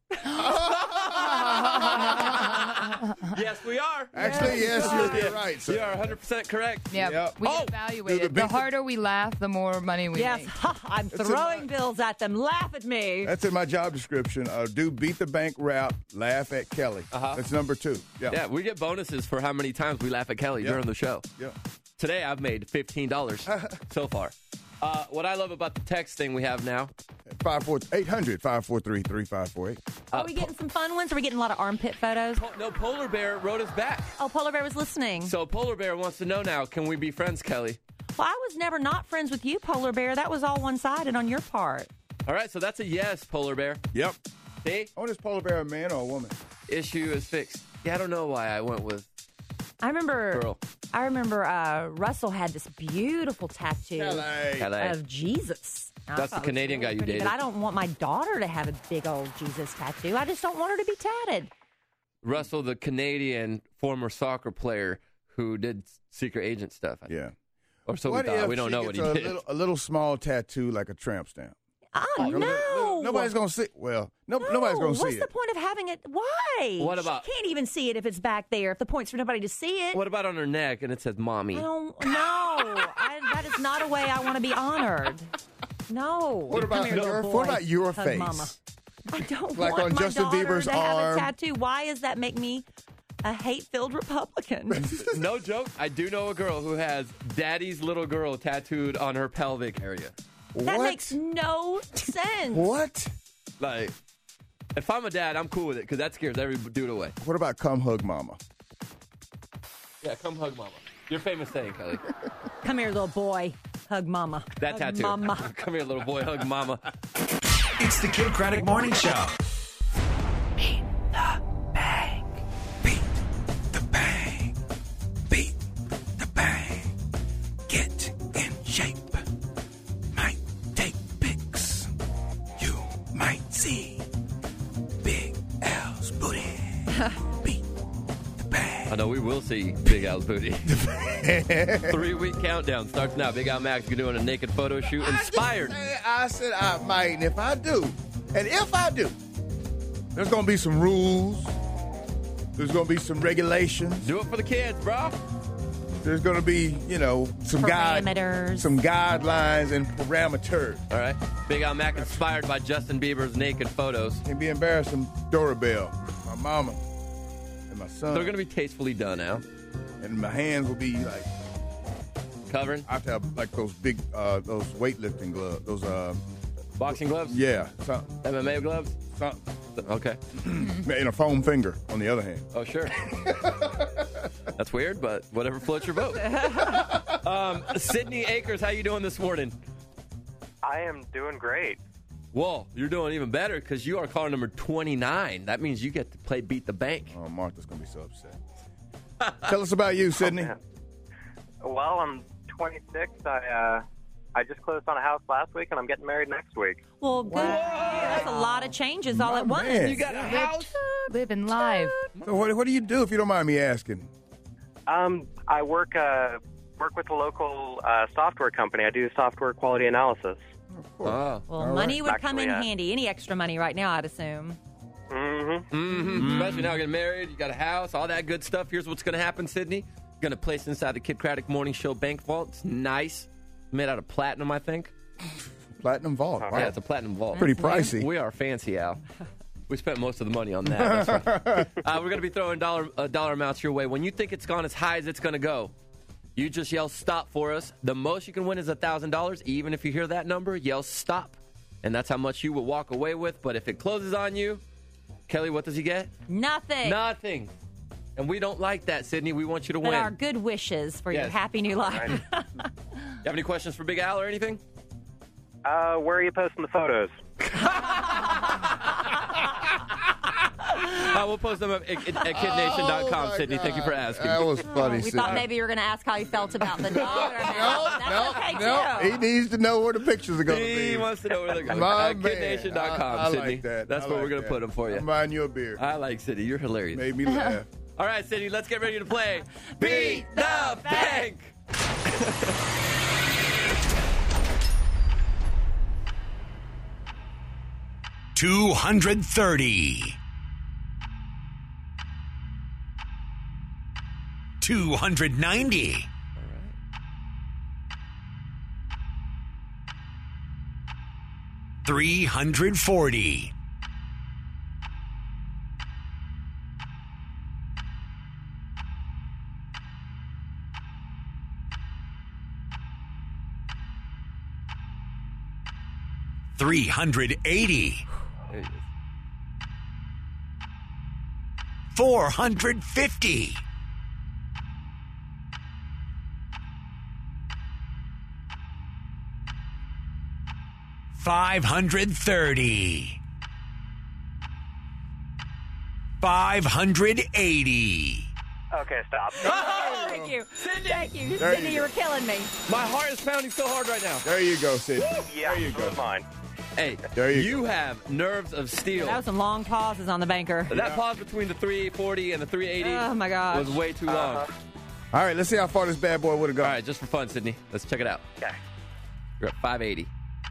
Speaker 2: Yes, we are.
Speaker 3: Actually, yes, you're right. Sir.
Speaker 2: You are 100% correct.
Speaker 5: Yeah,
Speaker 3: Yep.
Speaker 5: we evaluate
Speaker 3: Dude,
Speaker 5: it. The harder we laugh, the more money we
Speaker 4: Yes,
Speaker 5: make.
Speaker 4: I'm throwing bills at them. Laugh at me.
Speaker 3: That's in my job description. Do beat the bank rap, laugh at Kelly. That's number 2.
Speaker 2: Yeah, we get bonuses for how many times we laugh at Kelly during the show.
Speaker 3: Yeah.
Speaker 2: Today, I've made $15 so far. What I love about the text thing we have now.
Speaker 3: 800-543-3548.
Speaker 4: Are we getting some fun ones? Are we getting a lot of armpit photos?
Speaker 2: No, Polar Bear wrote us back.
Speaker 4: Oh, Polar Bear was listening.
Speaker 2: So Polar Bear wants to know now, can we be friends, Kelly?
Speaker 4: Well, I was never not friends with you, Polar Bear. That was all one-sided on your part.
Speaker 2: All right, so that's a yes, Polar Bear.
Speaker 3: Yep.
Speaker 2: See?
Speaker 3: Oh, is Polar Bear a man or a woman?
Speaker 2: Issue is fixed. Yeah, I don't know why I went with girl.
Speaker 4: I remember Russell had this beautiful tattoo
Speaker 2: Kelly.
Speaker 4: of Jesus. I
Speaker 2: That's the
Speaker 4: thought it was
Speaker 2: Canadian guy you
Speaker 4: pretty,
Speaker 2: dated.
Speaker 4: But I don't want my daughter to have a big old Jesus tattoo. I just don't want her to be tatted.
Speaker 2: Russell, the Canadian former soccer player who did secret agent stuff.
Speaker 3: Yeah.
Speaker 2: Or so
Speaker 3: What
Speaker 2: we thought.
Speaker 3: if
Speaker 2: We don't
Speaker 3: she
Speaker 2: know what he
Speaker 3: gets
Speaker 2: did.
Speaker 3: a little small tattoo like a tramp stamp?
Speaker 4: Oh, no.
Speaker 3: Nobody's going to see. Well, nobody's going to see
Speaker 4: What's
Speaker 3: it.
Speaker 4: the point of having it? Why?
Speaker 2: What about-
Speaker 4: She can't even see it if it's back there, if the point's for nobody to see it.
Speaker 2: What about on her neck and it says mommy?
Speaker 4: I don't know. That is not a way I want to be honored. No.
Speaker 3: What about
Speaker 4: Come here,
Speaker 3: her?
Speaker 4: little boy.
Speaker 3: What about your
Speaker 4: Hug
Speaker 3: face?
Speaker 4: Mama. I don't
Speaker 3: Like
Speaker 4: want
Speaker 3: on
Speaker 4: my
Speaker 3: Justin
Speaker 4: daughter
Speaker 3: Bieber's
Speaker 4: to have
Speaker 3: arm.
Speaker 4: a tattoo. Why does that make me a hate-filled Republican?
Speaker 2: No joke. I do know a girl who has daddy's little girl tattooed on her pelvic area.
Speaker 4: That makes no sense.
Speaker 3: What?
Speaker 2: Like, if I'm a dad, I'm cool with it because that scares every dude away.
Speaker 3: What about come hug mama?
Speaker 2: Yeah, come hug mama. Your famous saying, Kelly.
Speaker 4: Come here, little boy. Hug mama.
Speaker 2: That
Speaker 4: Hug
Speaker 2: tattoo.
Speaker 4: Mama.
Speaker 2: Come here, little boy. Hug mama.
Speaker 1: It's the Kid Craddock Morning Show.
Speaker 15: Get in shape. Might take pics. You might see Big Al's booty.
Speaker 2: I know we will see Big Al's booty. 3-week countdown starts now. Big Al Max, you're doing a naked photo shoot. Inspired.
Speaker 3: I said I might, and if I do, there's going to be some rules. There's going to be some regulations.
Speaker 2: Do it for the kids, bro.
Speaker 3: There's going to be, some
Speaker 4: Parameters.
Speaker 3: some guidelines and parameters.
Speaker 2: All right. Big Al Mac inspired by Justin Bieber's naked photos.
Speaker 3: Can't be embarrassing Dora Bell, my mama, and my son.
Speaker 2: They're going to be tastefully done now.
Speaker 3: And my hands will be like
Speaker 2: covering.
Speaker 3: I have to have like those big, those weightlifting gloves. Those
Speaker 2: boxing gloves.
Speaker 3: Yeah.
Speaker 2: MMA gloves. Okay.
Speaker 3: And a foam finger on the other hand.
Speaker 2: Oh, sure. That's weird, but whatever floats your boat. Sydney Akers, how you doing this morning?
Speaker 17: I am doing great.
Speaker 2: Well, you're doing even better because you are caller number 29. That means you get to play Beat the Bank.
Speaker 3: Oh, Martha's going to be so upset. Tell us about you, Sydney.
Speaker 17: Well, I'm 26. I just closed on a house last week, and I'm getting married next week.
Speaker 4: Well, good. That's a lot of changes all at once.
Speaker 3: man.
Speaker 2: You got a house?
Speaker 5: Living live.
Speaker 3: So what do you do if you don't mind me asking?
Speaker 17: I work with a local software company. I do software quality analysis.
Speaker 2: Oh.
Speaker 4: Well, money would come in
Speaker 17: Actually,
Speaker 4: handy. Any extra money right now, I'd assume.
Speaker 2: Especially now getting married, you got a house, all that good stuff. Here's what's going to happen, Sydney. You're going to place inside the Kid Craddock Morning Show bank vault. It's nice. Made out of platinum, I think.
Speaker 3: Platinum vault. Wow.
Speaker 2: Yeah, it's a platinum vault.
Speaker 3: Pretty pricey.
Speaker 2: We are fancy, Al. We spent most of the money on that. That's right. We're going to be throwing dollar amounts your way. When you think it's gone as high as it's going to go, you just yell stop for us. The most you can win is $1,000. Even if you hear that number, yell stop. And that's how much you will walk away with. But if it closes on you, Kelly, what does he get?
Speaker 4: Nothing.
Speaker 2: Nothing. And we don't like that, Sydney. We want you to
Speaker 4: But
Speaker 2: win.
Speaker 4: our good wishes for your
Speaker 2: Yes.
Speaker 4: happy new life.
Speaker 2: You have any questions for Big Al or anything?
Speaker 17: Where are you posting the photos?
Speaker 2: We'll post them at kidnation.com, Sydney. Thank you for asking.
Speaker 3: That was funny,
Speaker 4: We
Speaker 3: Sydney.
Speaker 4: thought maybe you were going to ask how he felt about the dollar amount. That's okay, too.
Speaker 3: He needs to know where the pictures are going to be.
Speaker 2: He wants to know where they're going.
Speaker 3: My
Speaker 2: Kidnation.com,
Speaker 3: I
Speaker 2: Sydney.
Speaker 3: like that.
Speaker 2: That's
Speaker 3: I
Speaker 2: where
Speaker 3: like
Speaker 2: we're going to
Speaker 3: that.
Speaker 2: put them for you.
Speaker 3: I'm buying you a beer.
Speaker 2: I like Sydney. You're hilarious.
Speaker 3: Made me laugh.
Speaker 2: All right, Sydney, let's get ready to play Beat the Bank.
Speaker 1: $230. $290. $340. 380. 450. 530. 580.
Speaker 17: Okay, stop.
Speaker 4: Oh, thank you. Thank you.
Speaker 3: There
Speaker 4: Cindy,
Speaker 3: you
Speaker 4: you
Speaker 3: go.
Speaker 4: were killing me.
Speaker 2: My heart is pounding so hard right now.
Speaker 3: There you go, Sid.
Speaker 17: Yeah,
Speaker 3: there you go.
Speaker 17: Mine.
Speaker 2: Hey,
Speaker 3: There you
Speaker 2: you have nerves of steel.
Speaker 4: That was some long pauses on the banker.
Speaker 2: That pause between the 340 and the 380
Speaker 4: Oh, my gosh.
Speaker 2: was way too long.
Speaker 3: All right, let's see how far this bad boy would have gone.
Speaker 2: All right, just for fun, Sydney. Let's check it out.
Speaker 17: Okay.
Speaker 2: You're at 580.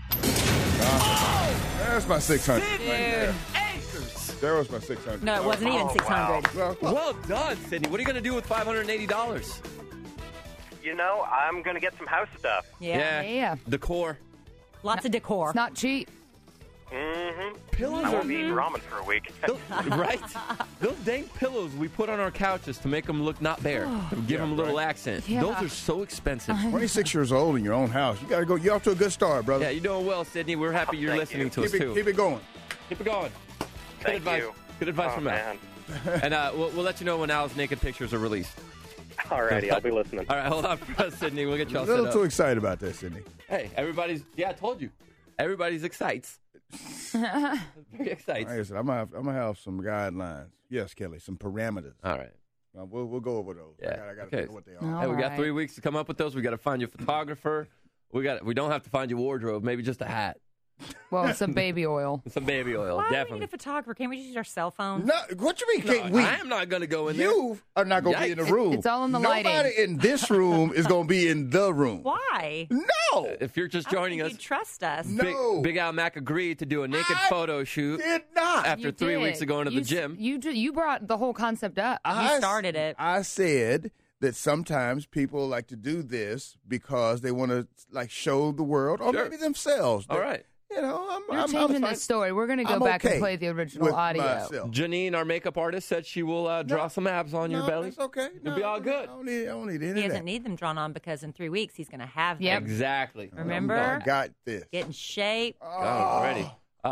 Speaker 3: There's my 600.
Speaker 4: Dude.
Speaker 3: There was my 600.
Speaker 4: No, it wasn't even 600.
Speaker 2: Well done, Sydney. What are you going to do with $580?
Speaker 17: You know, I'm going to get some house stuff.
Speaker 4: Yeah.
Speaker 2: Decor.
Speaker 4: Lots of decor.
Speaker 5: It's not cheap.
Speaker 17: Mm-hmm.
Speaker 2: Pillows
Speaker 17: I
Speaker 2: are
Speaker 17: won't be eating ramen for a week.
Speaker 2: right? Those dang pillows we put on our couches to make them look not bare, to give them a little accent.
Speaker 5: Yeah.
Speaker 2: Those are so expensive.
Speaker 3: 26 years old in your own house. You got to go. You're off to a good start, brother.
Speaker 2: Yeah, you're doing well, Sydney. We're happy you're
Speaker 17: Thank
Speaker 2: listening
Speaker 17: you.
Speaker 2: to us, too.
Speaker 3: Keep it going.
Speaker 2: Keep it going. Good
Speaker 17: Thank
Speaker 2: advice.
Speaker 17: you.
Speaker 2: Good advice
Speaker 17: Oh,
Speaker 2: from Al.
Speaker 17: man.
Speaker 2: And we'll let you know when Al's naked pictures are released.
Speaker 17: Alrighty, I'll be listening.
Speaker 2: All right, hold on for us, Sydney. We'll get you
Speaker 3: A
Speaker 2: all
Speaker 3: little
Speaker 2: set
Speaker 3: too
Speaker 2: up.
Speaker 3: excited about this, Sydney.
Speaker 2: Hey, everybody's, I told you. Everybody's excites. Very excites.
Speaker 3: Like I said, I'm gonna have some guidelines. Yes, Kelly, some parameters.
Speaker 2: All right.
Speaker 3: We'll go over those.
Speaker 2: Yeah.
Speaker 3: I got to
Speaker 2: Okay.
Speaker 3: think of what they are.
Speaker 2: Hey, we got 3 weeks to come up with those. We got to find you a photographer. We don't have to find you a wardrobe. Maybe just a hat.
Speaker 5: Well, some baby oil.
Speaker 2: Some baby oil,
Speaker 4: Why do we
Speaker 2: definitely.
Speaker 4: need a photographer? Can't we just use our cell phones?
Speaker 3: No, what you mean?
Speaker 2: No,
Speaker 3: Can't we?
Speaker 2: I am not going to go in there.
Speaker 3: You are not going to be in the room.
Speaker 5: It's all in the
Speaker 3: Nobody
Speaker 5: lighting.
Speaker 3: in this room is going to be in the room.
Speaker 4: Why?
Speaker 3: No.
Speaker 2: If you're just
Speaker 4: I don't
Speaker 2: joining
Speaker 4: think
Speaker 2: us,
Speaker 4: you'd trust us.
Speaker 3: No.
Speaker 2: Big Al Mack agreed to do a naked photo shoot
Speaker 3: Did not.
Speaker 2: after
Speaker 5: You
Speaker 2: 3
Speaker 5: did.
Speaker 2: weeks of going to the
Speaker 5: You
Speaker 2: gym.
Speaker 5: You brought the whole concept up.
Speaker 4: You started it.
Speaker 3: I said that sometimes people like to do this because they want to like show the world or
Speaker 2: Sure.
Speaker 3: maybe themselves.
Speaker 2: All
Speaker 3: that,
Speaker 2: right.
Speaker 3: You know,
Speaker 5: You're changing the story. We're going to go back and play the original audio.
Speaker 3: Myself.
Speaker 2: Janine, our makeup artist, said she will draw some abs on your belly.
Speaker 3: That's okay.
Speaker 2: It'll be all good.
Speaker 3: I don't need any
Speaker 4: He
Speaker 3: of that.
Speaker 4: doesn't need them drawn on because in 3 weeks he's going to have them.
Speaker 5: Yep.
Speaker 2: Exactly.
Speaker 4: Remember?
Speaker 3: I got this.
Speaker 4: Get in shape.
Speaker 2: Already.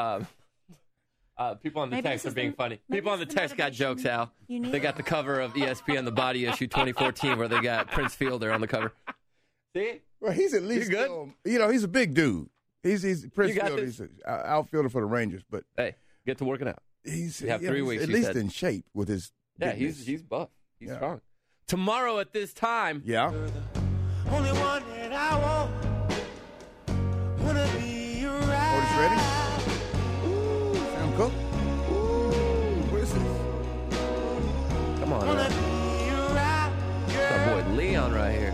Speaker 2: People on the
Speaker 4: Maybe
Speaker 2: text
Speaker 4: this
Speaker 2: are being
Speaker 4: is the-
Speaker 2: funny.
Speaker 4: maybe
Speaker 2: People on the
Speaker 4: this is the
Speaker 2: text got jokes, Al.
Speaker 4: you need.
Speaker 2: They got the cover of ESPN, the body issue 2014, where they got Prince Fielder on the cover. See?
Speaker 3: Well, he's at least
Speaker 2: good?
Speaker 3: he's a big dude. He's Prince
Speaker 2: You got
Speaker 3: Fielder.
Speaker 2: this?
Speaker 3: He's an outfielder for the Rangers, but
Speaker 2: Hey, get to working out.
Speaker 3: he's
Speaker 2: You have 3 weeks,
Speaker 3: at
Speaker 2: you
Speaker 3: least
Speaker 2: said.
Speaker 3: in shape with his.
Speaker 2: Yeah,
Speaker 3: goodness.
Speaker 2: he's buff. He's
Speaker 3: Yeah.
Speaker 2: strong. Tomorrow at this time,
Speaker 3: Yeah.
Speaker 15: Only one that I want. Wanna be right.
Speaker 3: Otis ready? Ooh, Sam Cooke. Ooh, where's this?
Speaker 2: come on.
Speaker 15: Wanna be right.
Speaker 2: That's our boy Leon right here.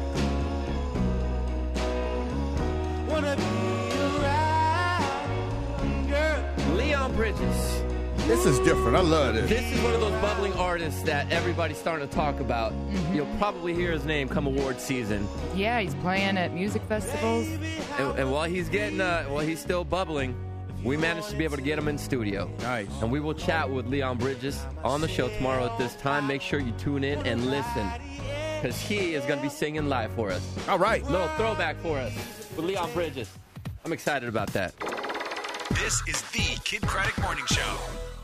Speaker 15: Wanna be right. Girl.
Speaker 2: Leon Bridges.
Speaker 3: This is different. I love this.
Speaker 2: This is one of those bubbling artists that everybody's starting to talk about. You'll probably hear his name come award season.
Speaker 5: Yeah, he's playing at music festivals.
Speaker 2: And while he's while he's still bubbling, we managed to be able to get him in studio.
Speaker 3: Nice.
Speaker 2: And we will chat with Leon Bridges on the show tomorrow at this time. Make sure you tune in and listen, because he is going to be singing live for us.
Speaker 3: All right.
Speaker 2: Little throwback for us with Leon Bridges. I'm excited about that.
Speaker 1: This is the Kid Craddock Morning Show.